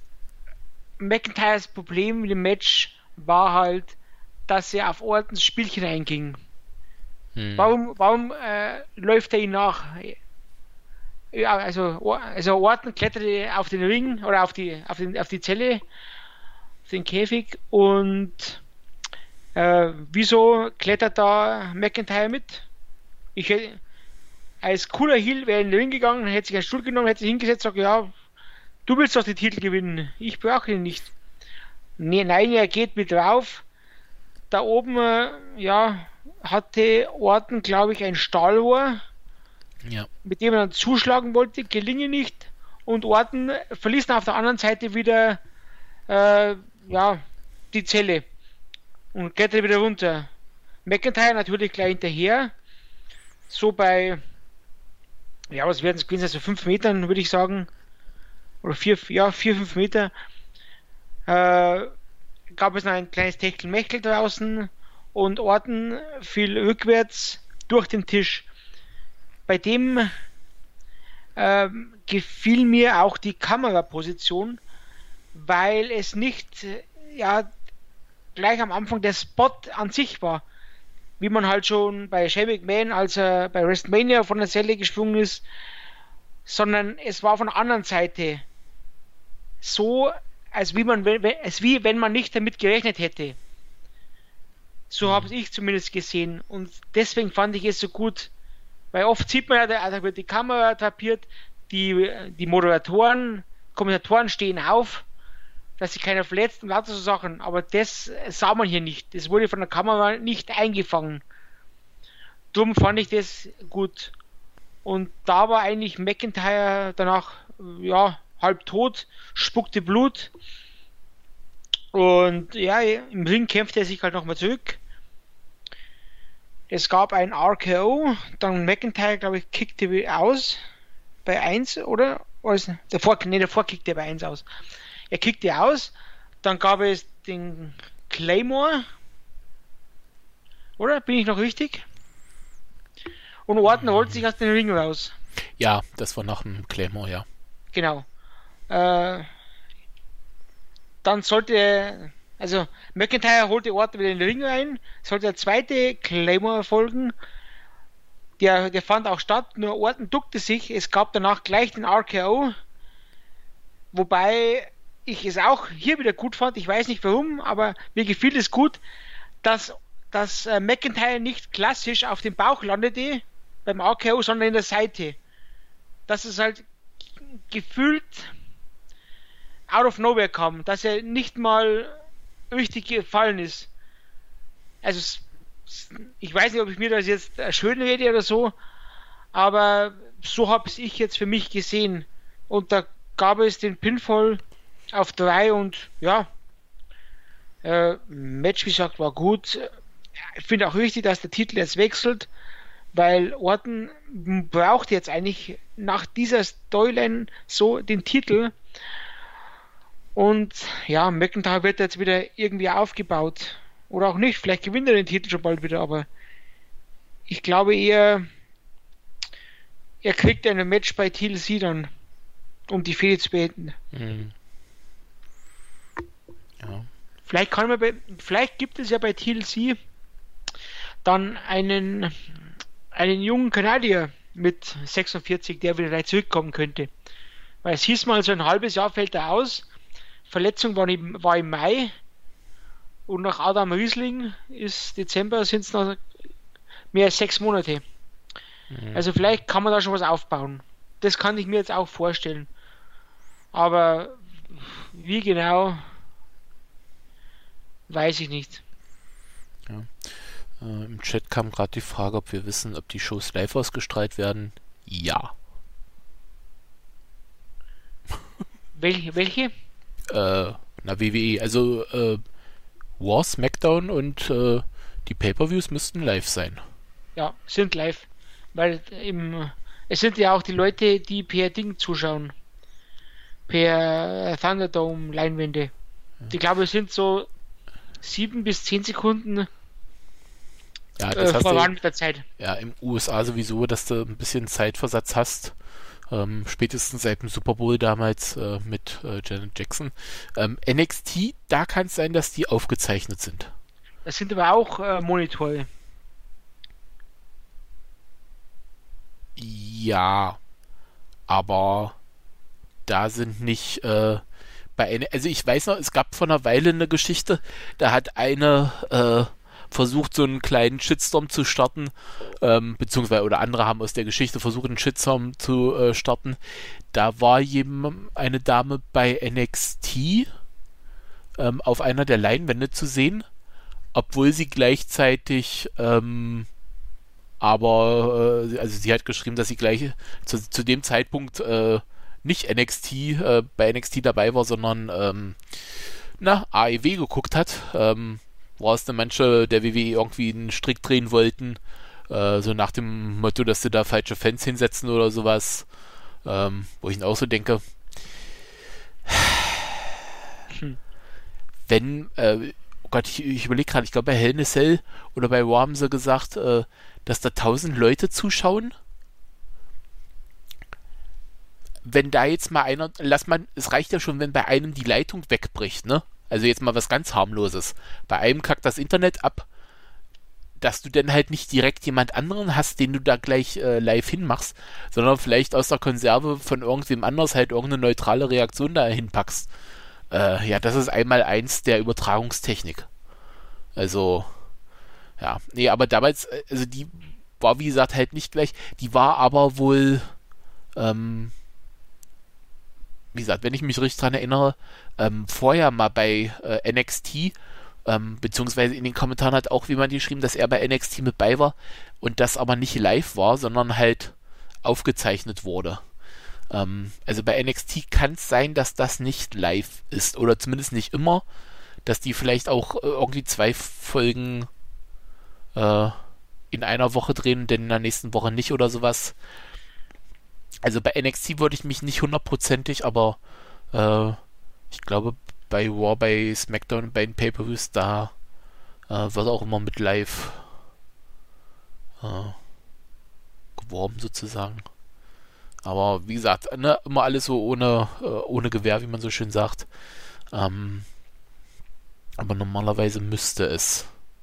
McIntyres Problem mit dem Match war halt, dass er auf Ortons Spielchen einging. Hm. Warum, warum äh, läuft er ihn nach? Ja, also, Or- also Orton kletterte auf den Ring oder auf die, auf den, auf die Zelle, auf den Käfig und äh, wieso klettert da McIntyre mit? Ich hätte, als cooler Heel wäre in den Ring gegangen, hätte sich einen Stuhl genommen, hätte sich hingesetzt und gesagt, ja, du willst doch den Titel gewinnen, ich brauche ihn nicht. Nee, nein, er geht mit drauf. Da oben, äh, ja, hatte Orton, glaube ich, ein Stahlrohr, Ja. mit dem er dann zuschlagen wollte, gelinge nicht. Und Orton verließ dann auf der anderen Seite wieder äh, ja, die Zelle und kletterte wieder runter. McIntyre natürlich gleich hinterher. So bei, ja, was werden es gewesen, so fünf Metern, würde ich sagen. Oder vier, ja, vier, fünf Meter. Äh, gab es noch ein kleines Techtelmechtel draußen und Orton fiel rückwärts durch den Tisch. Bei dem ähm, gefiel mir auch die Kameraposition, weil es nicht äh, ja gleich am Anfang der Spot an sich war, wie man halt schon bei Shane McMahon, als er bei WrestleMania von der Zelle gesprungen ist, sondern es war von der anderen Seite so, als wie man, als wie wenn man nicht damit gerechnet hätte. So habe ich zumindest gesehen und deswegen fand ich es so gut, weil oft sieht man ja, da wird die Kamera tapiert, die, die Moderatoren Kommentatoren stehen auf, dass sich keiner verletzt und lauter so Sachen. Aber das sah man hier nicht. Das wurde von der Kamera nicht eingefangen. Darum fand ich das gut. Und da war eigentlich McIntyre danach, ja, halb tot, spuckte Blut. Und ja, im Ring kämpfte er sich halt nochmal zurück. Es gab ein R K O, dann McIntyre, glaube ich, kickte aus bei eins, oder? Also, davor, nee, davor kickte er bei eins aus. Er kickte aus, dann gab es den Claymore, oder? Bin ich noch richtig? Und Orton holt sich aus dem Ring raus. Ja, das war nach dem Claymore, ja. Genau. Äh, dann sollte, also McIntyre holte Orton wieder in den Ring rein, sollte der zweite Claymore folgen. Der, der fand auch statt, nur Orton duckte sich. Es gab danach gleich den R K O, wobei ich es auch hier wieder gut fand. Ich weiß nicht warum, aber mir gefiel es gut, dass, dass äh, McIntyre nicht klassisch auf dem Bauch landete beim R K O, sondern in der Seite. Dass es halt gefühlt out of nowhere kam, dass er nicht mal richtig gefallen ist. Also ich weiß nicht, ob ich mir das jetzt schön rede oder so, aber so habe ich jetzt für mich gesehen. Und da gab es den Pinfall auf drei und ja, äh, Match, wie gesagt, war gut. Ich finde auch wichtig, dass der Titel jetzt wechselt, weil Orton braucht jetzt eigentlich nach dieser Storyline so den Titel. Und ja, McIntyre wird jetzt wieder irgendwie aufgebaut. Oder auch nicht, vielleicht gewinnt er den Titel schon bald wieder, aber ich glaube eher, er kriegt ein Match bei T L C dann, um die Fehde zu beenden. Mhm. Ja. Vielleicht kann man bei, vielleicht gibt es ja bei T L C dann einen, einen jungen Kanadier mit sechsundvierzig, der wieder zurückkommen könnte. Weil es hieß mal, so ein halbes Jahr fällt er aus. Verletzung war im, war im Mai. Und nach Adam Riesling ist Dezember, sind es noch mehr als sechs Monate. Mhm. Also vielleicht kann man da schon was aufbauen. Das kann ich mir jetzt auch vorstellen. Aber wie genau, weiß ich nicht. Ja. Äh, Im Chat kam gerade die Frage, ob wir wissen, ob die Shows live ausgestrahlt werden. Ja. Welche? welche? Äh, na, W W E. Also, äh, War, SmackDown und äh, die Pay-Per-Views müssten live sein. Ja, sind live. Weil im, es sind ja auch die Leute, die per Ding zuschauen. Per Thunderdome-Leinwände. Ja. Ich glaube, es sind so sieben bis zehn Sekunden ja, das äh, voran du, mit der Zeit. Ja, im U S A sowieso, dass du ein bisschen Zeitversatz hast. Ähm, spätestens seit dem Super Bowl damals äh, mit äh, Janet Jackson. Ähm, N X T, da kann es sein, dass die aufgezeichnet sind. Das sind aber auch äh, Monitore. Ja, aber da sind nicht äh, bei einer, also ich weiß noch, es gab vor einer Weile eine Geschichte, da hat eine äh, versucht, so einen kleinen Shitstorm zu starten, ähm, beziehungsweise, oder andere haben aus der Geschichte versucht, einen Shitstorm zu äh, starten. Da war jemand, eine Dame bei N X T ähm, auf einer der Leinwände zu sehen, obwohl sie gleichzeitig ähm, aber, äh, also sie hat geschrieben, dass sie gleich zu, zu dem Zeitpunkt äh, nicht N X T, äh, bei N X T dabei war, sondern ähm, na, A E W geguckt hat. Ähm, war es denn manche der W W E irgendwie einen Strick drehen wollten, äh, so nach dem Motto, dass sie da falsche Fans hinsetzen oder sowas, ähm, wo ich dann auch so denke, hm. wenn, äh, oh Gott, ich, ich überlege gerade, ich glaube bei Hell in a Cell oder bei Raw haben sie gesagt, äh, dass da tausend Leute zuschauen. Wenn da jetzt mal einer, lass mal, es reicht ja schon, wenn bei einem die Leitung wegbricht, ne? Also jetzt mal was ganz harmloses. Bei einem kackt das Internet ab, dass du dann halt nicht direkt jemand anderen hast, den du da gleich äh, live hinmachst, sondern vielleicht aus der Konserve von irgendwem anders halt irgendeine neutrale Reaktion da hinpackst. Äh, ja, das ist einmal eins der Übertragungstechnik. Also, ja, nee, aber damals, also die war wie gesagt halt nicht gleich, die war aber wohl, ähm, wie gesagt, wenn ich mich richtig dran erinnere, ähm, vorher mal bei äh, N X T, ähm, beziehungsweise in den Kommentaren hat auch jemand geschrieben, dass er bei N X T mit bei war und das aber nicht live war, sondern halt aufgezeichnet wurde. Ähm, also bei N X T kann es sein, dass das nicht live ist oder zumindest nicht immer, dass die vielleicht auch äh, irgendwie zwei Folgen äh, in einer Woche drehen und dann in der nächsten Woche nicht oder sowas. Also bei N X T würde ich mich nicht hundertprozentig, aber äh, ich glaube bei Raw, bei SmackDown, bei den Pay-Per-Views, da äh, wird auch immer mit live äh, geworben sozusagen. Aber wie gesagt, ne, immer alles so ohne, äh, ohne Gewehr, wie man so schön sagt. Ähm, aber normalerweise müsste es.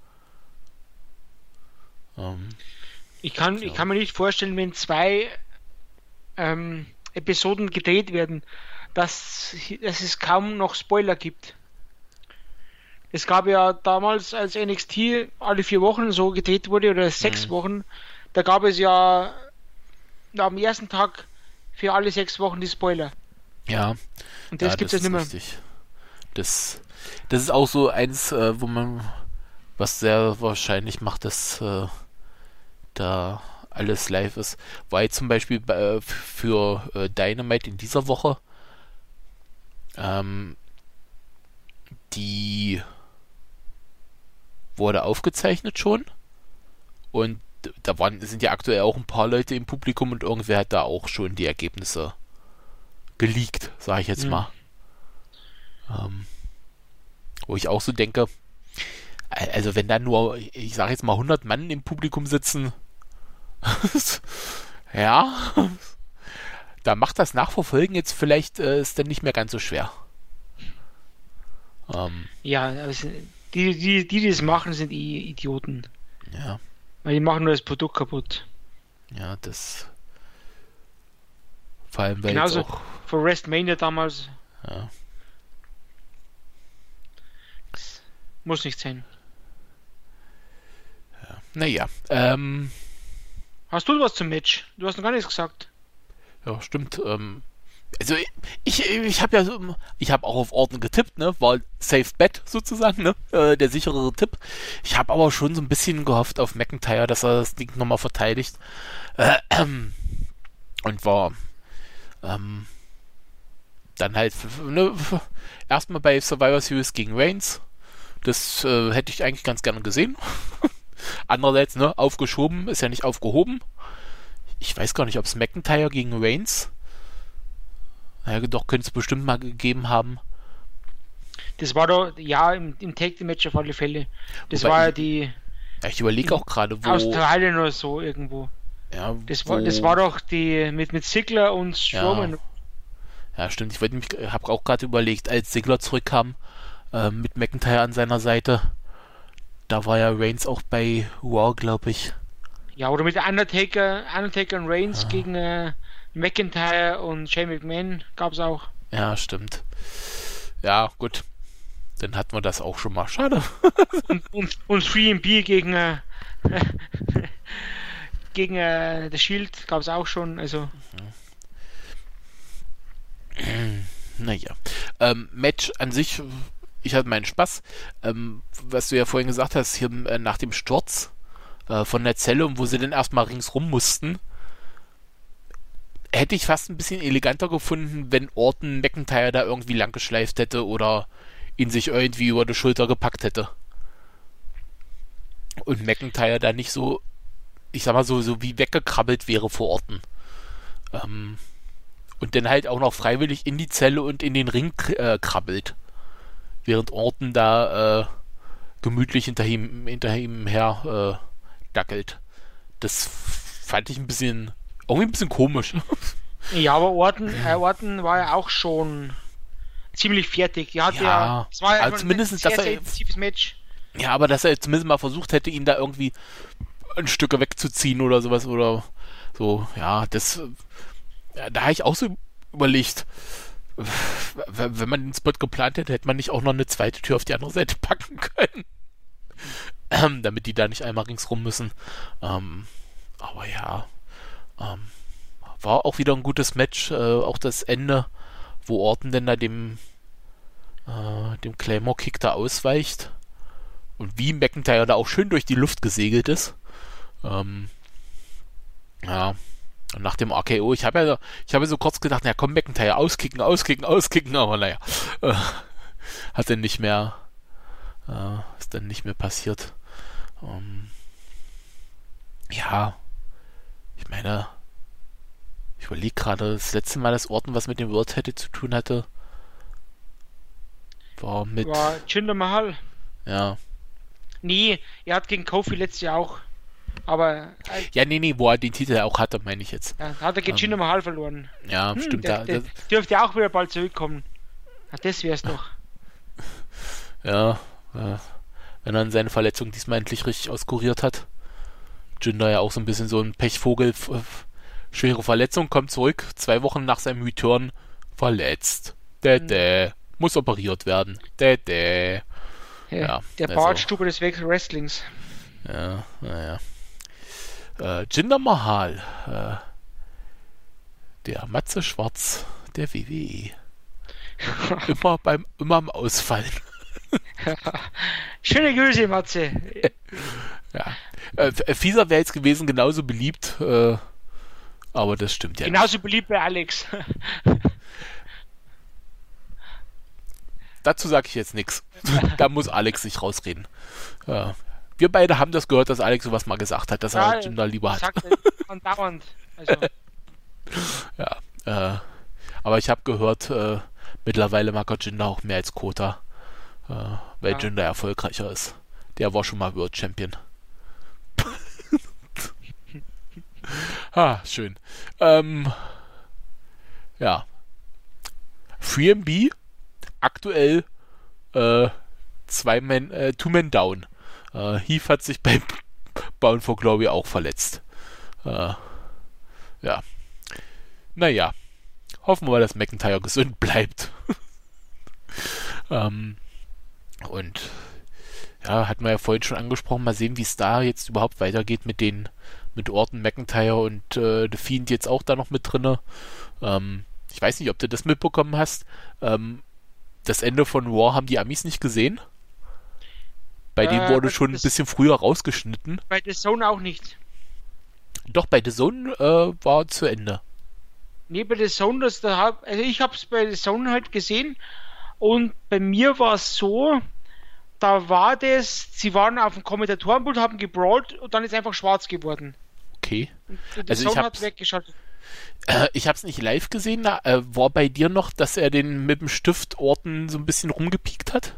Ähm, Ich kann, ja. ich kann mir nicht vorstellen, wenn zwei ähm, Episoden gedreht werden, dass, dass es kaum noch Spoiler gibt. Es gab ja damals, als N X T alle vier Wochen so gedreht wurde, oder sechs Mhm. Wochen, da gab es ja am ersten Tag für alle sechs Wochen die Spoiler. Ja, Und das ja, gibt das es nicht mehr. ist richtig. Das, das ist auch so eins, äh, wo man, was sehr wahrscheinlich macht, dass äh, da alles live ist. War jetzt zum Beispiel bei, äh, für äh, Dynamite in dieser Woche ähm, die wurde aufgezeichnet schon und da waren, sind ja aktuell auch ein paar Leute im Publikum und irgendwer hat da auch schon die Ergebnisse geleakt, sage ich jetzt Mhm. mal. Ähm, wo ich auch so denke, also wenn da nur, ich sage jetzt mal hundert Mann im Publikum sitzen, ja, da macht das Nachverfolgen jetzt vielleicht äh, ist dann nicht mehr ganz so schwer. Ähm, Ja, also die, die, die, die das machen, sind eh Idioten. ja, Weil die machen nur das Produkt kaputt. ja, das vor allem, weil Genauso jetzt auch, für WrestleMania damals. ja, Das muss nicht sein. naja, ähm, Hast du was zum Match? Du hast noch gar nichts gesagt. ja, stimmt, ähm, also ich, ich habe ja so, ich habe auch auf Orton getippt, ne, war Safe Bet sozusagen, ne, äh, der sicherere Tipp. Ich habe aber schon so ein bisschen gehofft auf McIntyre, dass er das Ding nochmal verteidigt. Äh, ähm, und war ähm, dann halt ne, erstmal bei Survivor Series gegen Reigns. Das äh, hätte ich eigentlich ganz gerne gesehen. Andererseits, ne, aufgeschoben ist ja nicht aufgehoben. Ich weiß gar nicht, ob es McIntyre gegen Reigns. Ja, doch, könnte es bestimmt mal gegeben haben. Das war doch, ja, im, im Tag Team Match auf alle Fälle. Das Wobei war ja ich- die Ja, ich überlege auch gerade, wo. Australien oder so irgendwo. Ja, Das wo, war, das war doch die mit, mit Ziggler und Strowman. Ja, stimmt. Ich wollte mich, habe auch gerade überlegt, als Ziggler zurückkam äh, mit McIntyre an seiner Seite, da war ja Reigns auch bei Raw, glaube ich. Ja, oder mit Undertaker, Undertaker und Reigns Ah. gegen äh, McIntyre und Shane McMahon gab es auch. Ja, stimmt. Ja, gut. Dann hatten wir das auch schon mal. Schade. Und, und, und drei M B gegen äh, gegen äh, The Shield gab es auch schon. Also Naja. Ähm, Match an sich, ich hatte meinen Spaß. Ähm, was du ja vorhin gesagt hast, hier äh, nach dem Sturz äh, von der Zelle und wo sie dann erstmal ringsrum mussten, hätte ich fast ein bisschen eleganter gefunden, wenn Orton McIntyre da irgendwie lang geschleift hätte oder ihn sich irgendwie über die Schulter gepackt hätte. Und McIntyre da nicht so, ich sag mal so, so wie weggekrabbelt wäre vor Orton. Ähm, und dann halt auch noch freiwillig in die Zelle und in den Ring äh, krabbelt. Während Orton da äh, gemütlich hinter ihm, hinter ihm her äh, dackelt. Das fand ich ein bisschen, irgendwie ein bisschen komisch. ja, aber Orton, äh, Orton war ja auch schon ziemlich fertig. Er hat Ja, ja, es war ja also schon zumindest, ein sehr, dass er- sehr intensives Match. Ja, aber dass er zumindest mal versucht hätte, ihn da irgendwie ein Stück wegzuziehen oder sowas oder so, ja, das, ja, da habe ich auch so überlegt, wenn man den Spot geplant hätte, hätte man nicht auch noch eine zweite Tür auf die andere Seite packen können. Ähm, damit die da nicht einmal ringsrum müssen. Ähm, aber ja, ähm, war auch wieder ein gutes Match, äh, auch das Ende wo Orton denn da dem äh, dem Claymore-Kick da ausweicht und wie McIntyre da auch schön durch die Luft gesegelt ist. Ähm, ja, und nach dem R K O, ich habe ja, ich habe so kurz gedacht, na komm, McIntyre, auskicken, auskicken, auskicken, aber naja, äh, hat dann nicht mehr, äh, ist dann nicht mehr passiert. Ähm, ja, ich meine, ich überlege gerade, das letzte Mal, dass Orton was mit dem World Title zu tun hatte, war mit... War Jinder Mahal. Ja. Nee, er hat gegen Kofi letztes Jahr auch. Aber... Äh, ja, nee, nee, wo er den Titel auch hatte, meine ich jetzt. Ja, hat er gegen ähm, Jinder Mahal verloren. Ja, hm, stimmt. Der, da, der, das, dürfte auch wieder bald zurückkommen. Ach, das wär's doch. Ja, äh, wenn er an seine Verletzung diesmal endlich richtig auskuriert hat. Jinder ja auch so ein bisschen so ein Pechvogel. F- f- schwere Verletzung, kommt zurück, zwei Wochen nach seinem Return verletzt. Dä, dä. Muss operiert werden. Dä, dä. Ja, Ja, der also- Bartstube des Wrestlings. Ja, naja. Äh, Jinder Mahal. Äh, der Matze Schwarz der W W E. immer beim, immer am Ausfallen. Schöne Grüße, Matze. Ja. Äh, F- Fieser wäre jetzt gewesen, genauso beliebt, äh, aber das stimmt ja Genauso beliebt bei Alex. nicht. Dazu sage ich jetzt nichts. Da muss Alex sich rausreden. Äh, wir beide haben das gehört, dass Alex sowas mal gesagt hat, dass er Jinder lieber hat. Sagt er andauernd. Also, Ja, äh, aber ich habe gehört, äh, mittlerweile mag er Jinder auch mehr als Kota, äh, weil Ja. Jinder erfolgreicher ist. Der war schon mal World Champion. ah, schön. Ähm, ja. drei M B, aktuell äh, zwei Man, äh, Two Men Down. Äh, Heath hat sich bei Bound for Glory auch verletzt. Äh, ja. Naja, hoffen wir, dass McIntyre gesund bleibt. ähm, und ja, hatten wir ja vorhin schon angesprochen, mal sehen, wie es da jetzt überhaupt weitergeht mit den, mit Orton, McIntyre und äh, The Fiend jetzt auch da noch mit drinne. Ähm, ich weiß nicht, ob du das mitbekommen hast. Ähm, das Ende von Raw haben die Amis nicht gesehen. Bei Äh, denen wurde das- schon ein das- bisschen früher rausgeschnitten. bei The Zone auch nicht. Doch, bei The Zone äh, war zu Ende. Nee, bei The Zone, das da hab, also ich habe es bei The Zone halt gesehen und bei mir war es so, da war das, sie waren auf dem Kommentatorenpult, haben gebrawlt und dann ist einfach schwarz geworden. Okay. Und The Also ich Zone hat hab's- weggeschaltet. Äh, ich habe es nicht live gesehen. Na, äh, war bei dir noch, dass er den mit dem Stift Orton so ein bisschen rumgepiekt hat?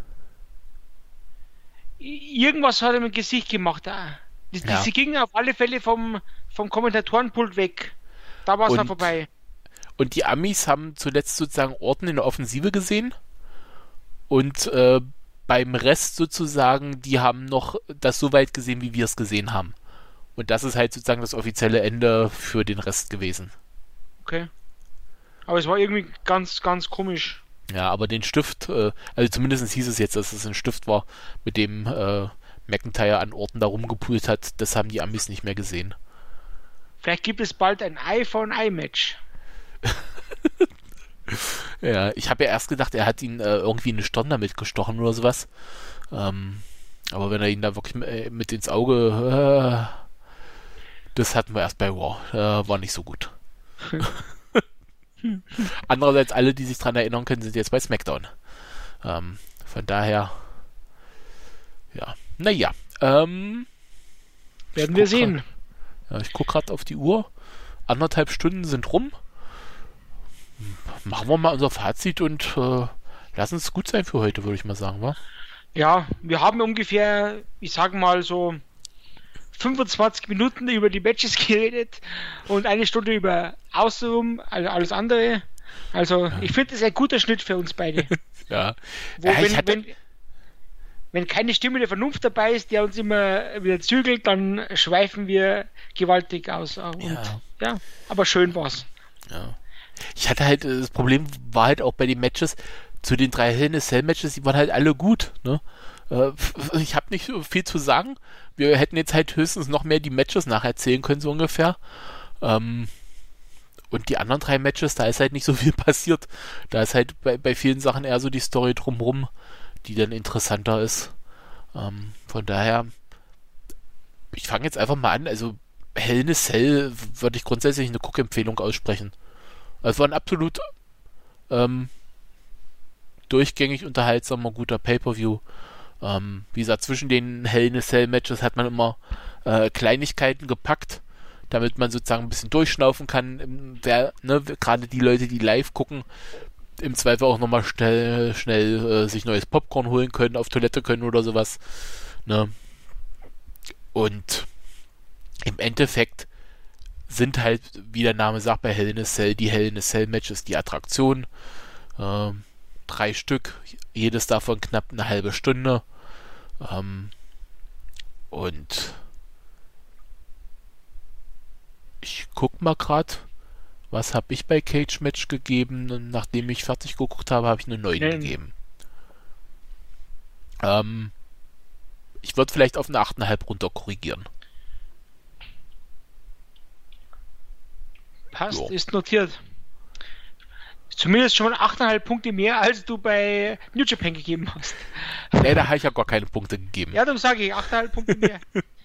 I- Irgendwas hat er mit dem Gesicht gemacht. ah. Die, die, Ja. Sie gingen auf alle Fälle vom, vom Kommentatorenpult weg. Da war es dann Und- vorbei. Und die Amis haben zuletzt sozusagen Orton in der Offensive gesehen. Und äh, beim Rest sozusagen, die haben noch das so weit gesehen, wie wir es gesehen haben. Und das ist halt sozusagen das offizielle Ende für den Rest gewesen. Okay. Aber es war irgendwie ganz, ganz komisch. Ja, aber den Stift, äh, also zumindest hieß es jetzt, dass es ein Stift war, mit dem äh, McIntyre an Orton da rumgepult hat, das haben die Amis nicht mehr gesehen. Vielleicht gibt es bald ein Eye for an Eye Match. Ja, ich habe ja erst gedacht, er hat ihn äh, irgendwie in eine Stirn damit gestochen oder sowas. Ähm, aber wenn er ihn da wirklich äh, mit ins Auge... Äh, das hatten wir erst bei Raw. Äh, war nicht so gut. Andererseits, alle, die sich dran erinnern können, sind jetzt bei SmackDown. Ähm, von daher... Ja, naja. Ähm, Werden ich wir guck sehen. grad- Ja, ich gucke gerade auf die Uhr. Anderthalb Stunden sind rum. Machen wir mal unser Fazit und äh, lassen es gut sein für heute, würde ich mal sagen, wa? Ja, wir haben ungefähr, ich sage mal so fünfundzwanzig Minuten über die Matches geredet und eine Stunde über Außenrum, also alles andere. Also ich finde das ein guter Schnitt für uns beide. Ja. Wo, ja ich wenn, hatte, wenn, wenn keine Stimme der Vernunft dabei ist, der uns immer wieder zügelt, dann schweifen wir gewaltig aus. Und, Ja. ja, aber schön war's. ja. Ich hatte halt, äh, das Problem war halt auch bei den Matches, zu den drei Hell in a Cell Matches, die waren halt alle gut, ne? Äh, ich habe nicht so viel zu sagen. Wir hätten jetzt halt höchstens noch mehr die Matches nacherzählen können, so ungefähr. Ähm, und die anderen drei Matches, da ist halt nicht so viel passiert. Da ist halt bei, bei vielen Sachen eher so die Story drumherum, die dann interessanter ist. Ähm, von daher, ich fange jetzt einfach mal an. Also Hell in a Cell würde ich grundsätzlich eine Guck-Empfehlung aussprechen. Es war ein absolut ähm, durchgängig unterhaltsamer, guter Pay-Per-View. Ähm, wie gesagt, zwischen den Hell in a Cell Matches hat man immer äh, Kleinigkeiten gepackt, damit man sozusagen ein bisschen durchschnaufen kann. Wer, ne, gerade die Leute, die live gucken, im Zweifel auch nochmal schnell, schnell äh, sich neues Popcorn holen können, auf Toilette können oder sowas. Ne? Und im Endeffekt sind halt, wie der Name sagt, bei Hell in a Cell, die Hell in a Cell Matches die Attraktion. Ähm, drei Stück, jedes davon knapp eine halbe Stunde. Ähm, und ich guck mal gerade, was habe ich bei Cage Match gegeben? Und nachdem ich fertig geguckt habe, habe ich eine neun Nein. gegeben. Ähm, ich würde vielleicht auf eine acht Komma fünf runter korrigieren. Passt, Jo. ist notiert. Zumindest schon acht Komma fünf Punkte mehr, als du bei New Japan gegeben hast. Nee, da habe ich ja gar keine Punkte gegeben. Ja, darum sage ich acht Komma fünf Punkte mehr.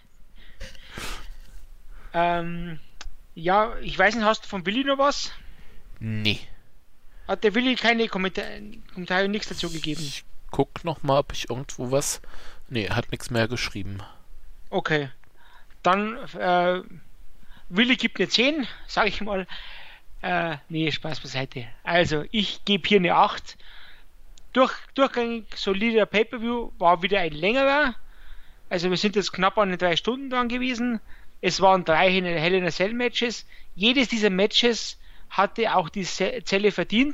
ähm, ja, ich weiß nicht, hast du von Willi noch was? Nee. Hat der Willi keine Kommentare, Kommentare nichts dazu gegeben? Ich guck noch mal, ob ich irgendwo was... Nee, er hat nichts mehr geschrieben. Okay. Dann, äh, Willi gibt eine zehn, sage ich mal. Äh, nee, Spaß beiseite. Also, ich gebe hier eine acht. Durch, durchgängig solider Pay-Per-View, war wieder ein längerer. Also, wir sind jetzt knapp an den drei Stunden dran gewesen. Es waren drei Hell in a Cell Matches. Jedes dieser Matches hatte auch die Zelle verdient.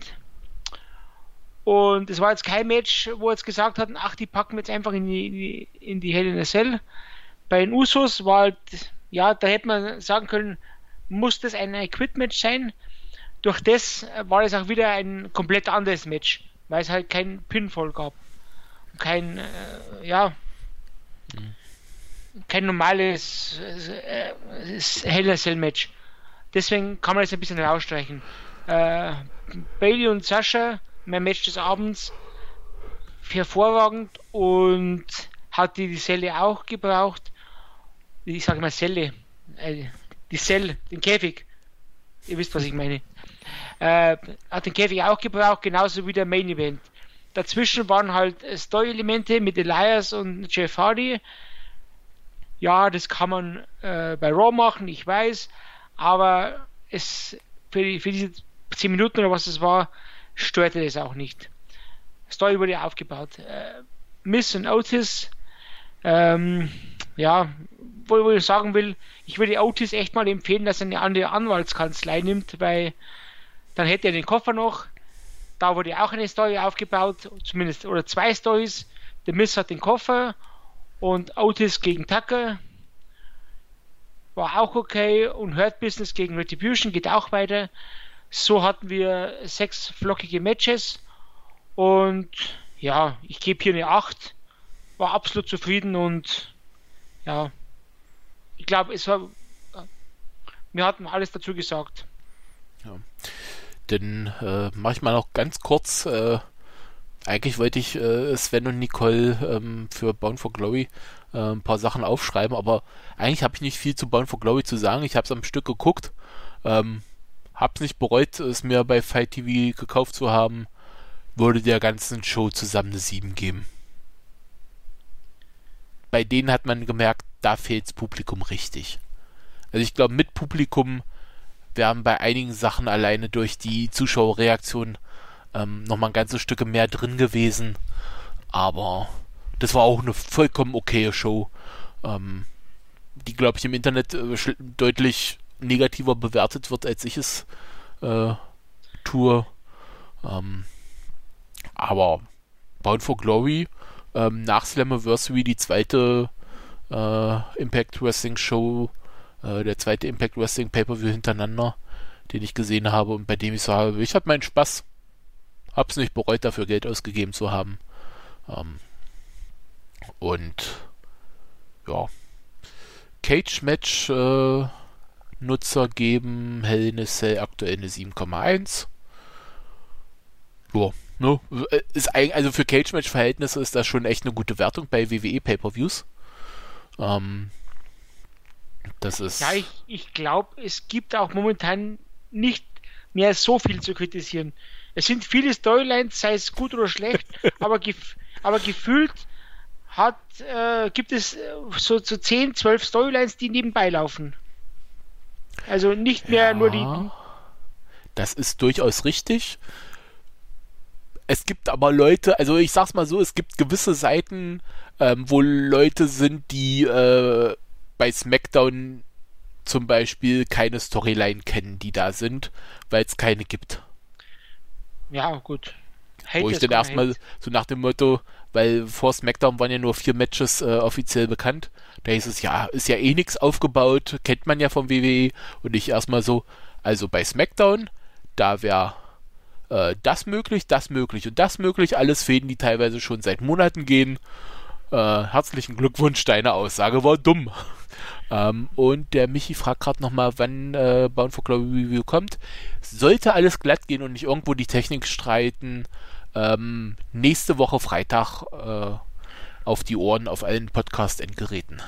Und es war jetzt kein Match, wo jetzt gesagt hatten, ach, die packen wir jetzt einfach in die, in die, in die Hell in a Cell. Bei den Usos war halt, ja, da hätte man sagen können, muss das ein Quit-Match sein. Durch das war es auch wieder ein komplett anderes Match, weil es halt keinen Pinfall gab. Kein, äh, ja, mhm. kein normales äh, Hell in a Cell Match. Deswegen kann man das ein bisschen rausstreichen. Äh, Bayley und Sascha, mein Match des Abends, hervorragend und hat die, die Selle auch gebraucht. Ich sage mal Selle, äh, die Cell, den Käfig. Ihr wisst, was ich meine. Äh, hat den Käfig auch gebraucht, genauso wie der Main Event. Dazwischen waren halt Story-Elemente mit Elias und Jeff Hardy. Ja, das kann man äh, bei Raw machen, ich weiß, aber es für, die, für diese zehn Minuten oder was es war, störte das auch nicht. Story wurde aufgebaut. Äh, Miss und Otis, ähm, ja, wo, wo ich sagen will, ich würde Otis echt mal empfehlen, dass er eine andere Anwaltskanzlei nimmt, weil dann hätte er den Koffer noch. Da wurde auch eine Story aufgebaut, zumindest, oder zwei Stories. Der Miss hat den Koffer und Otis gegen Tucker war auch okay und Hurt Business gegen Retribution geht auch weiter. So hatten wir sechs flockige Matches und ja, ich gebe hier eine acht. War absolut zufrieden und ja, ich glaube, es war, wir hatten alles dazu gesagt. Ja. Dann äh, mache ich mal noch ganz kurz. Äh, eigentlich wollte ich äh, Sven und Nicole ähm, für Bound for Glory äh, ein paar Sachen aufschreiben, aber eigentlich habe ich nicht viel zu Bound for Glory zu sagen. Ich habe es am Stück geguckt, ähm, habe es nicht bereut, es mir bei Fight T V gekauft zu haben. Würde der ganzen Show zusammen eine sieben geben. Bei denen hat man gemerkt, da fehlt's Publikum richtig. Also ich glaube, mit Publikum wären bei einigen Sachen alleine durch die Zuschauerreaktion ähm, nochmal ein ganzes Stück mehr drin gewesen. Aber das war auch eine vollkommen okaye Show, ähm, die, glaube ich, im Internet äh, deutlich negativer bewertet wird, als ich es äh, tue. Ähm, aber Bound for Glory, ähm, nach Slammiversary die zweite äh, Impact Wrestling Show, äh, der zweite Impact Wrestling Pay-Per-View hintereinander, den ich gesehen habe und bei dem ich sage, ich hatte meinen Spaß. Hab's nicht bereut, dafür Geld ausgegeben zu haben. Ähm, und ja, Cage Match, äh, Nutzer geben Hell in a Cell aktuell eine sieben Komma eins. Ja, ne? Ist eigentlich, also für Cage-Match-Verhältnisse ist das schon echt eine gute Wertung bei W W E Pay-Per-Views. Ähm, das ist... Ja, ich, ich glaube, es gibt auch momentan nicht mehr so viel zu kritisieren. Es sind viele Storylines, sei es gut oder schlecht, aber, gef aber gefühlt hat, äh, gibt es äh, so, so zehn, zwölf Storylines, die nebenbei laufen. Also nicht mehr ja, nur die... Das ist durchaus richtig. Es gibt aber Leute, also ich sag's mal so, es gibt gewisse Seiten, ähm, wo Leute sind, die äh, bei SmackDown zum Beispiel keine Storyline kennen, die da sind, weil es keine gibt. Ja, gut. Hate wo ich dann erstmal so nach dem Motto, weil vor SmackDown waren ja nur vier Matches äh, offiziell bekannt, da hieß es, ja, ist ja eh nichts aufgebaut, kennt man ja vom W W E, und ich erstmal so, also bei SmackDown, da wäre äh, das möglich, das möglich und das möglich, alles Fäden, die teilweise schon seit Monaten gehen. Äh, herzlichen Glückwunsch, deine Aussage war dumm. ähm, und der Michi fragt gerade nochmal, wann äh, Bound for Glory Review kommt. Sollte alles glatt gehen und nicht irgendwo die Technik streiten, ähm, nächste Woche Freitag äh, auf die Ohren auf allen Podcast-Endgeräten.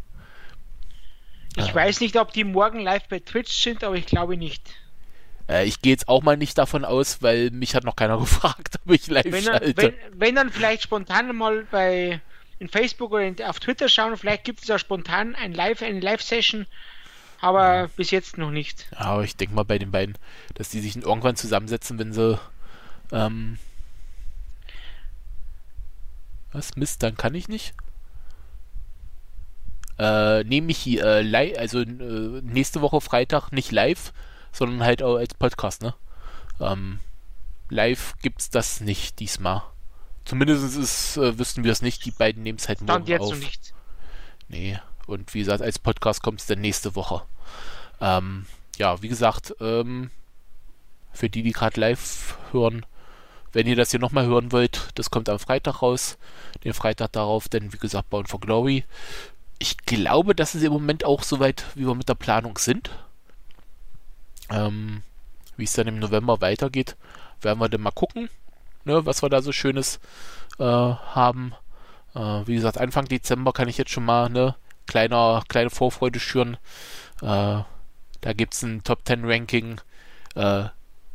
Ich äh, weiß nicht, ob die morgen live bei Twitch sind, aber ich glaube nicht. Äh, ich gehe jetzt auch mal nicht davon aus, weil mich hat noch keiner gefragt, ob ich live wenn dann, schalte. wenn, wenn dann vielleicht spontan mal bei in Facebook oder in, auf Twitter schauen, vielleicht gibt es ja spontan ein Live, eine Live-Session, aber ja. bis jetzt noch nicht. Ja, aber ich denke mal bei den beiden, dass die sich irgendwann zusammensetzen, wenn sie ähm, was, Mist, dann kann ich nicht. Äh, nehme ich äh, live, also äh, nächste Woche Freitag nicht live, sondern halt auch als Podcast, ne? Ähm, live gibt's das nicht diesmal. Zumindest ist, äh, wüssten wir es nicht, die beiden nehmen es halt morgen jetzt auf. noch nicht. Nee, und wie gesagt, als Podcast kommt es dann nächste Woche. Ähm, ja, wie gesagt, ähm, für die, die gerade live hören, wenn ihr das hier nochmal hören wollt, das kommt am Freitag raus. Den Freitag darauf, dann wie gesagt, Bound for Glory. Ich glaube, das ist im Moment auch soweit, wie wir mit der Planung sind. Ähm, wie es dann im November weitergeht, werden wir dann mal gucken, ne, was wir da so Schönes äh, haben. Äh, wie gesagt, Anfang Dezember kann ich jetzt schon mal eine kleine, kleine Vorfreude schüren. Äh, da gibt es ein Top zehn Ranking äh,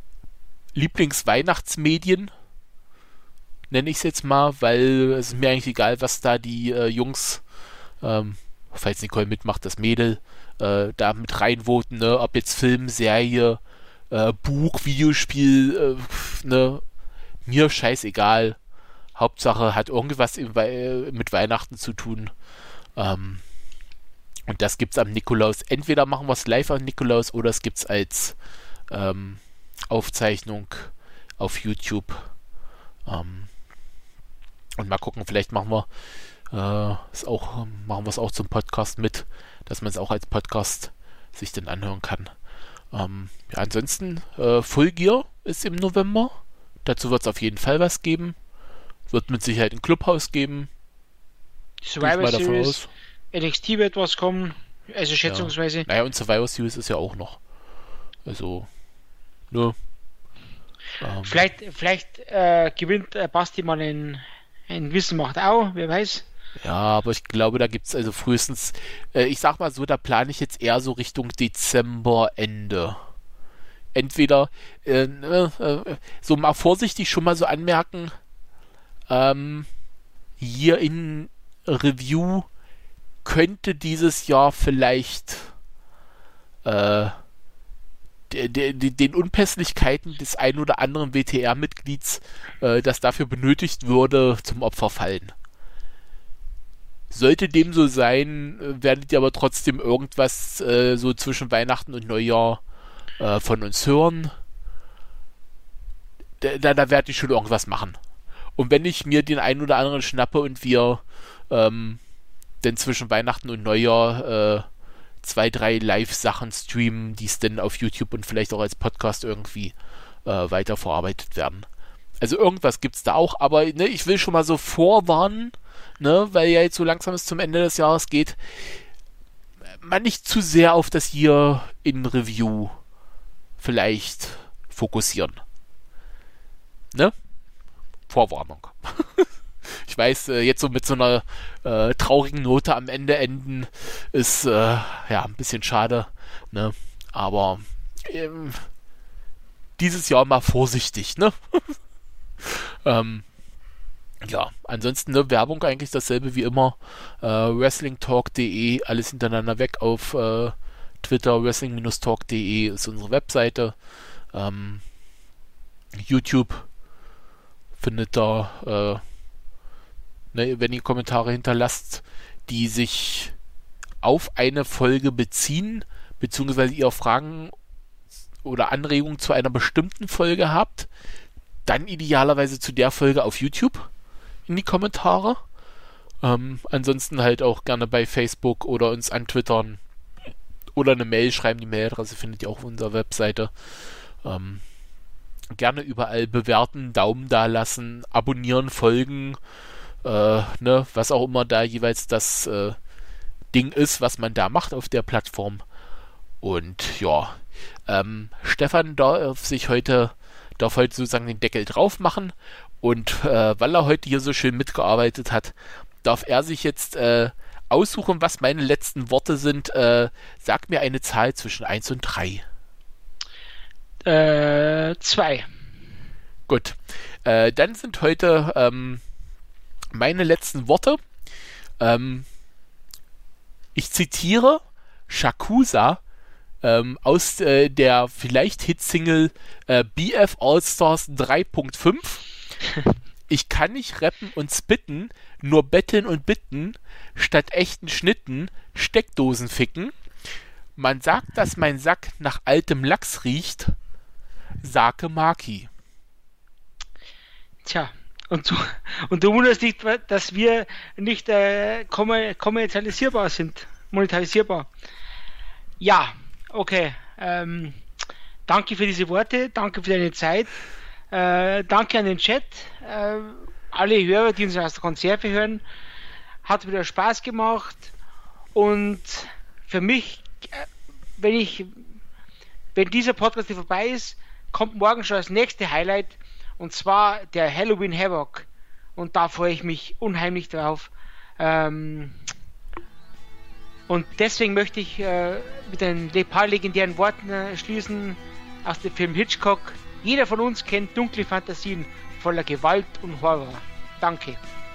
Lieblingsweihnachtsmedien, nenne ich es jetzt mal, weil es ist mir eigentlich egal, was da die äh, Jungs, ähm, falls Nicole mitmacht, das Mädel, äh, da mit reinvoten, ne? Ob jetzt Film, Serie, äh, Buch, Videospiel, äh, ne? Mir scheißegal. Hauptsache hat irgendwas im We- mit Weihnachten zu tun. Ähm, und das gibt's am Nikolaus. Entweder machen wir es live am Nikolaus oder es gibt's als ähm, Aufzeichnung auf YouTube. Ähm, und mal gucken, vielleicht machen wir äh, es auch, machen wir es auch zum Podcast mit, dass man es auch als Podcast sich dann anhören kann. Ähm, ja, ansonsten äh, Full Gear ist im November. Dazu wird es auf jeden Fall was geben. Wird mit Sicherheit ein Clubhaus geben. Survivor Series, N X T wird was kommen, also schätzungsweise. Ja. Naja, und Survivor Series ist ja auch noch. Also, nur. Ähm, vielleicht vielleicht äh, gewinnt äh, Basti mal ein, ein Wissen macht auch, wer weiß. Ja, aber ich glaube, da gibt es also frühestens, äh, ich sag mal so, da plane ich jetzt eher so Richtung Dezember, Ende. Entweder, äh, äh, so mal vorsichtig schon mal so anmerken, ähm, hier in Review könnte dieses Jahr vielleicht äh, de, de, de, den Unpässlichkeiten des ein oder anderen W T R-Mitglieds, äh, das dafür benötigt würde, zum Opfer fallen. Sollte dem so sein, werdet ihr aber trotzdem irgendwas äh, so zwischen Weihnachten und Neujahr äh, von uns hören. Da, da, da werde ich schon irgendwas machen. Und wenn ich mir den einen oder anderen schnappe und wir ähm, denn zwischen Weihnachten und Neujahr äh, zwei, drei Live-Sachen streamen, die es dann auf YouTube und vielleicht auch als Podcast irgendwie äh, weiterverarbeitet werden. Also irgendwas gibt's da auch, aber ne, ich will schon mal so vorwarnen, ne, weil ja jetzt so langsam es zum Ende des Jahres geht. mal nicht zu sehr auf das Year in Review vielleicht fokussieren. Ne? Vorwarnung. Ich weiß, äh, jetzt so mit so einer äh, traurigen Note am Ende enden ist äh, ja ein bisschen schade, ne? Aber ähm, dieses Jahr mal vorsichtig, ne? ähm, ja, ansonsten ne, Werbung eigentlich dasselbe wie immer. Äh, wrestling talk punkt de, alles hintereinander weg auf äh, Twitter, wrestling Bindestrich talk punkt de ist unsere Webseite. Ähm, YouTube findet da, äh, ne, wenn ihr Kommentare hinterlasst, die sich auf eine Folge beziehen, beziehungsweise ihr Fragen oder Anregungen zu einer bestimmten Folge habt, dann idealerweise zu der Folge auf YouTube in die Kommentare. Ähm, ansonsten halt auch gerne bei Facebook oder uns antwittern oder eine Mail schreiben. Die Mailadresse findet ihr auch auf unserer Webseite. Ähm, gerne überall bewerten, Daumen da lassen, abonnieren, folgen, äh, ne, was auch immer da jeweils das äh, Ding ist, was man da macht auf der Plattform. Und ja, ähm, Stefan darf sich heute, darf heute sozusagen den Deckel drauf machen und äh, weil er heute hier so schön mitgearbeitet hat, darf er sich jetzt äh, aussuchen, was meine letzten Worte sind. Äh, sag mir eine Zahl zwischen eins und drei. Äh, zwei. Gut. Äh, dann sind heute ähm, meine letzten Worte. Ähm, ich zitiere Shakusa ähm, aus äh, der vielleicht Hitsingle äh, B F All-Stars drei Punkt fünf. Ich kann nicht rappen und spitten, nur betteln und bitten, statt echten Schnitten Steckdosen ficken. Man sagt, dass mein Sack nach altem Lachs riecht. Sake Maki. Tja, und du, und du wunderst dich, dass wir nicht äh, kommerzialisierbar sind, monetarisierbar. Ja, okay. Ähm, danke für diese Worte, danke für deine Zeit. Äh, danke an den Chat. Äh, alle Hörer, die uns aus der Konserve hören. Hat wieder Spaß gemacht. Und für mich, äh, wenn ich, wenn dieser Podcast hier vorbei ist, kommt morgen schon das nächste Highlight. Und zwar der Halloween Havoc. Und da freue ich mich unheimlich drauf. Ähm, und deswegen möchte ich äh, mit ein paar legendären Worten äh, schließen aus dem Film Hitchcock. Jeder von uns kennt dunkle Fantasien voller Gewalt und Horror. Danke.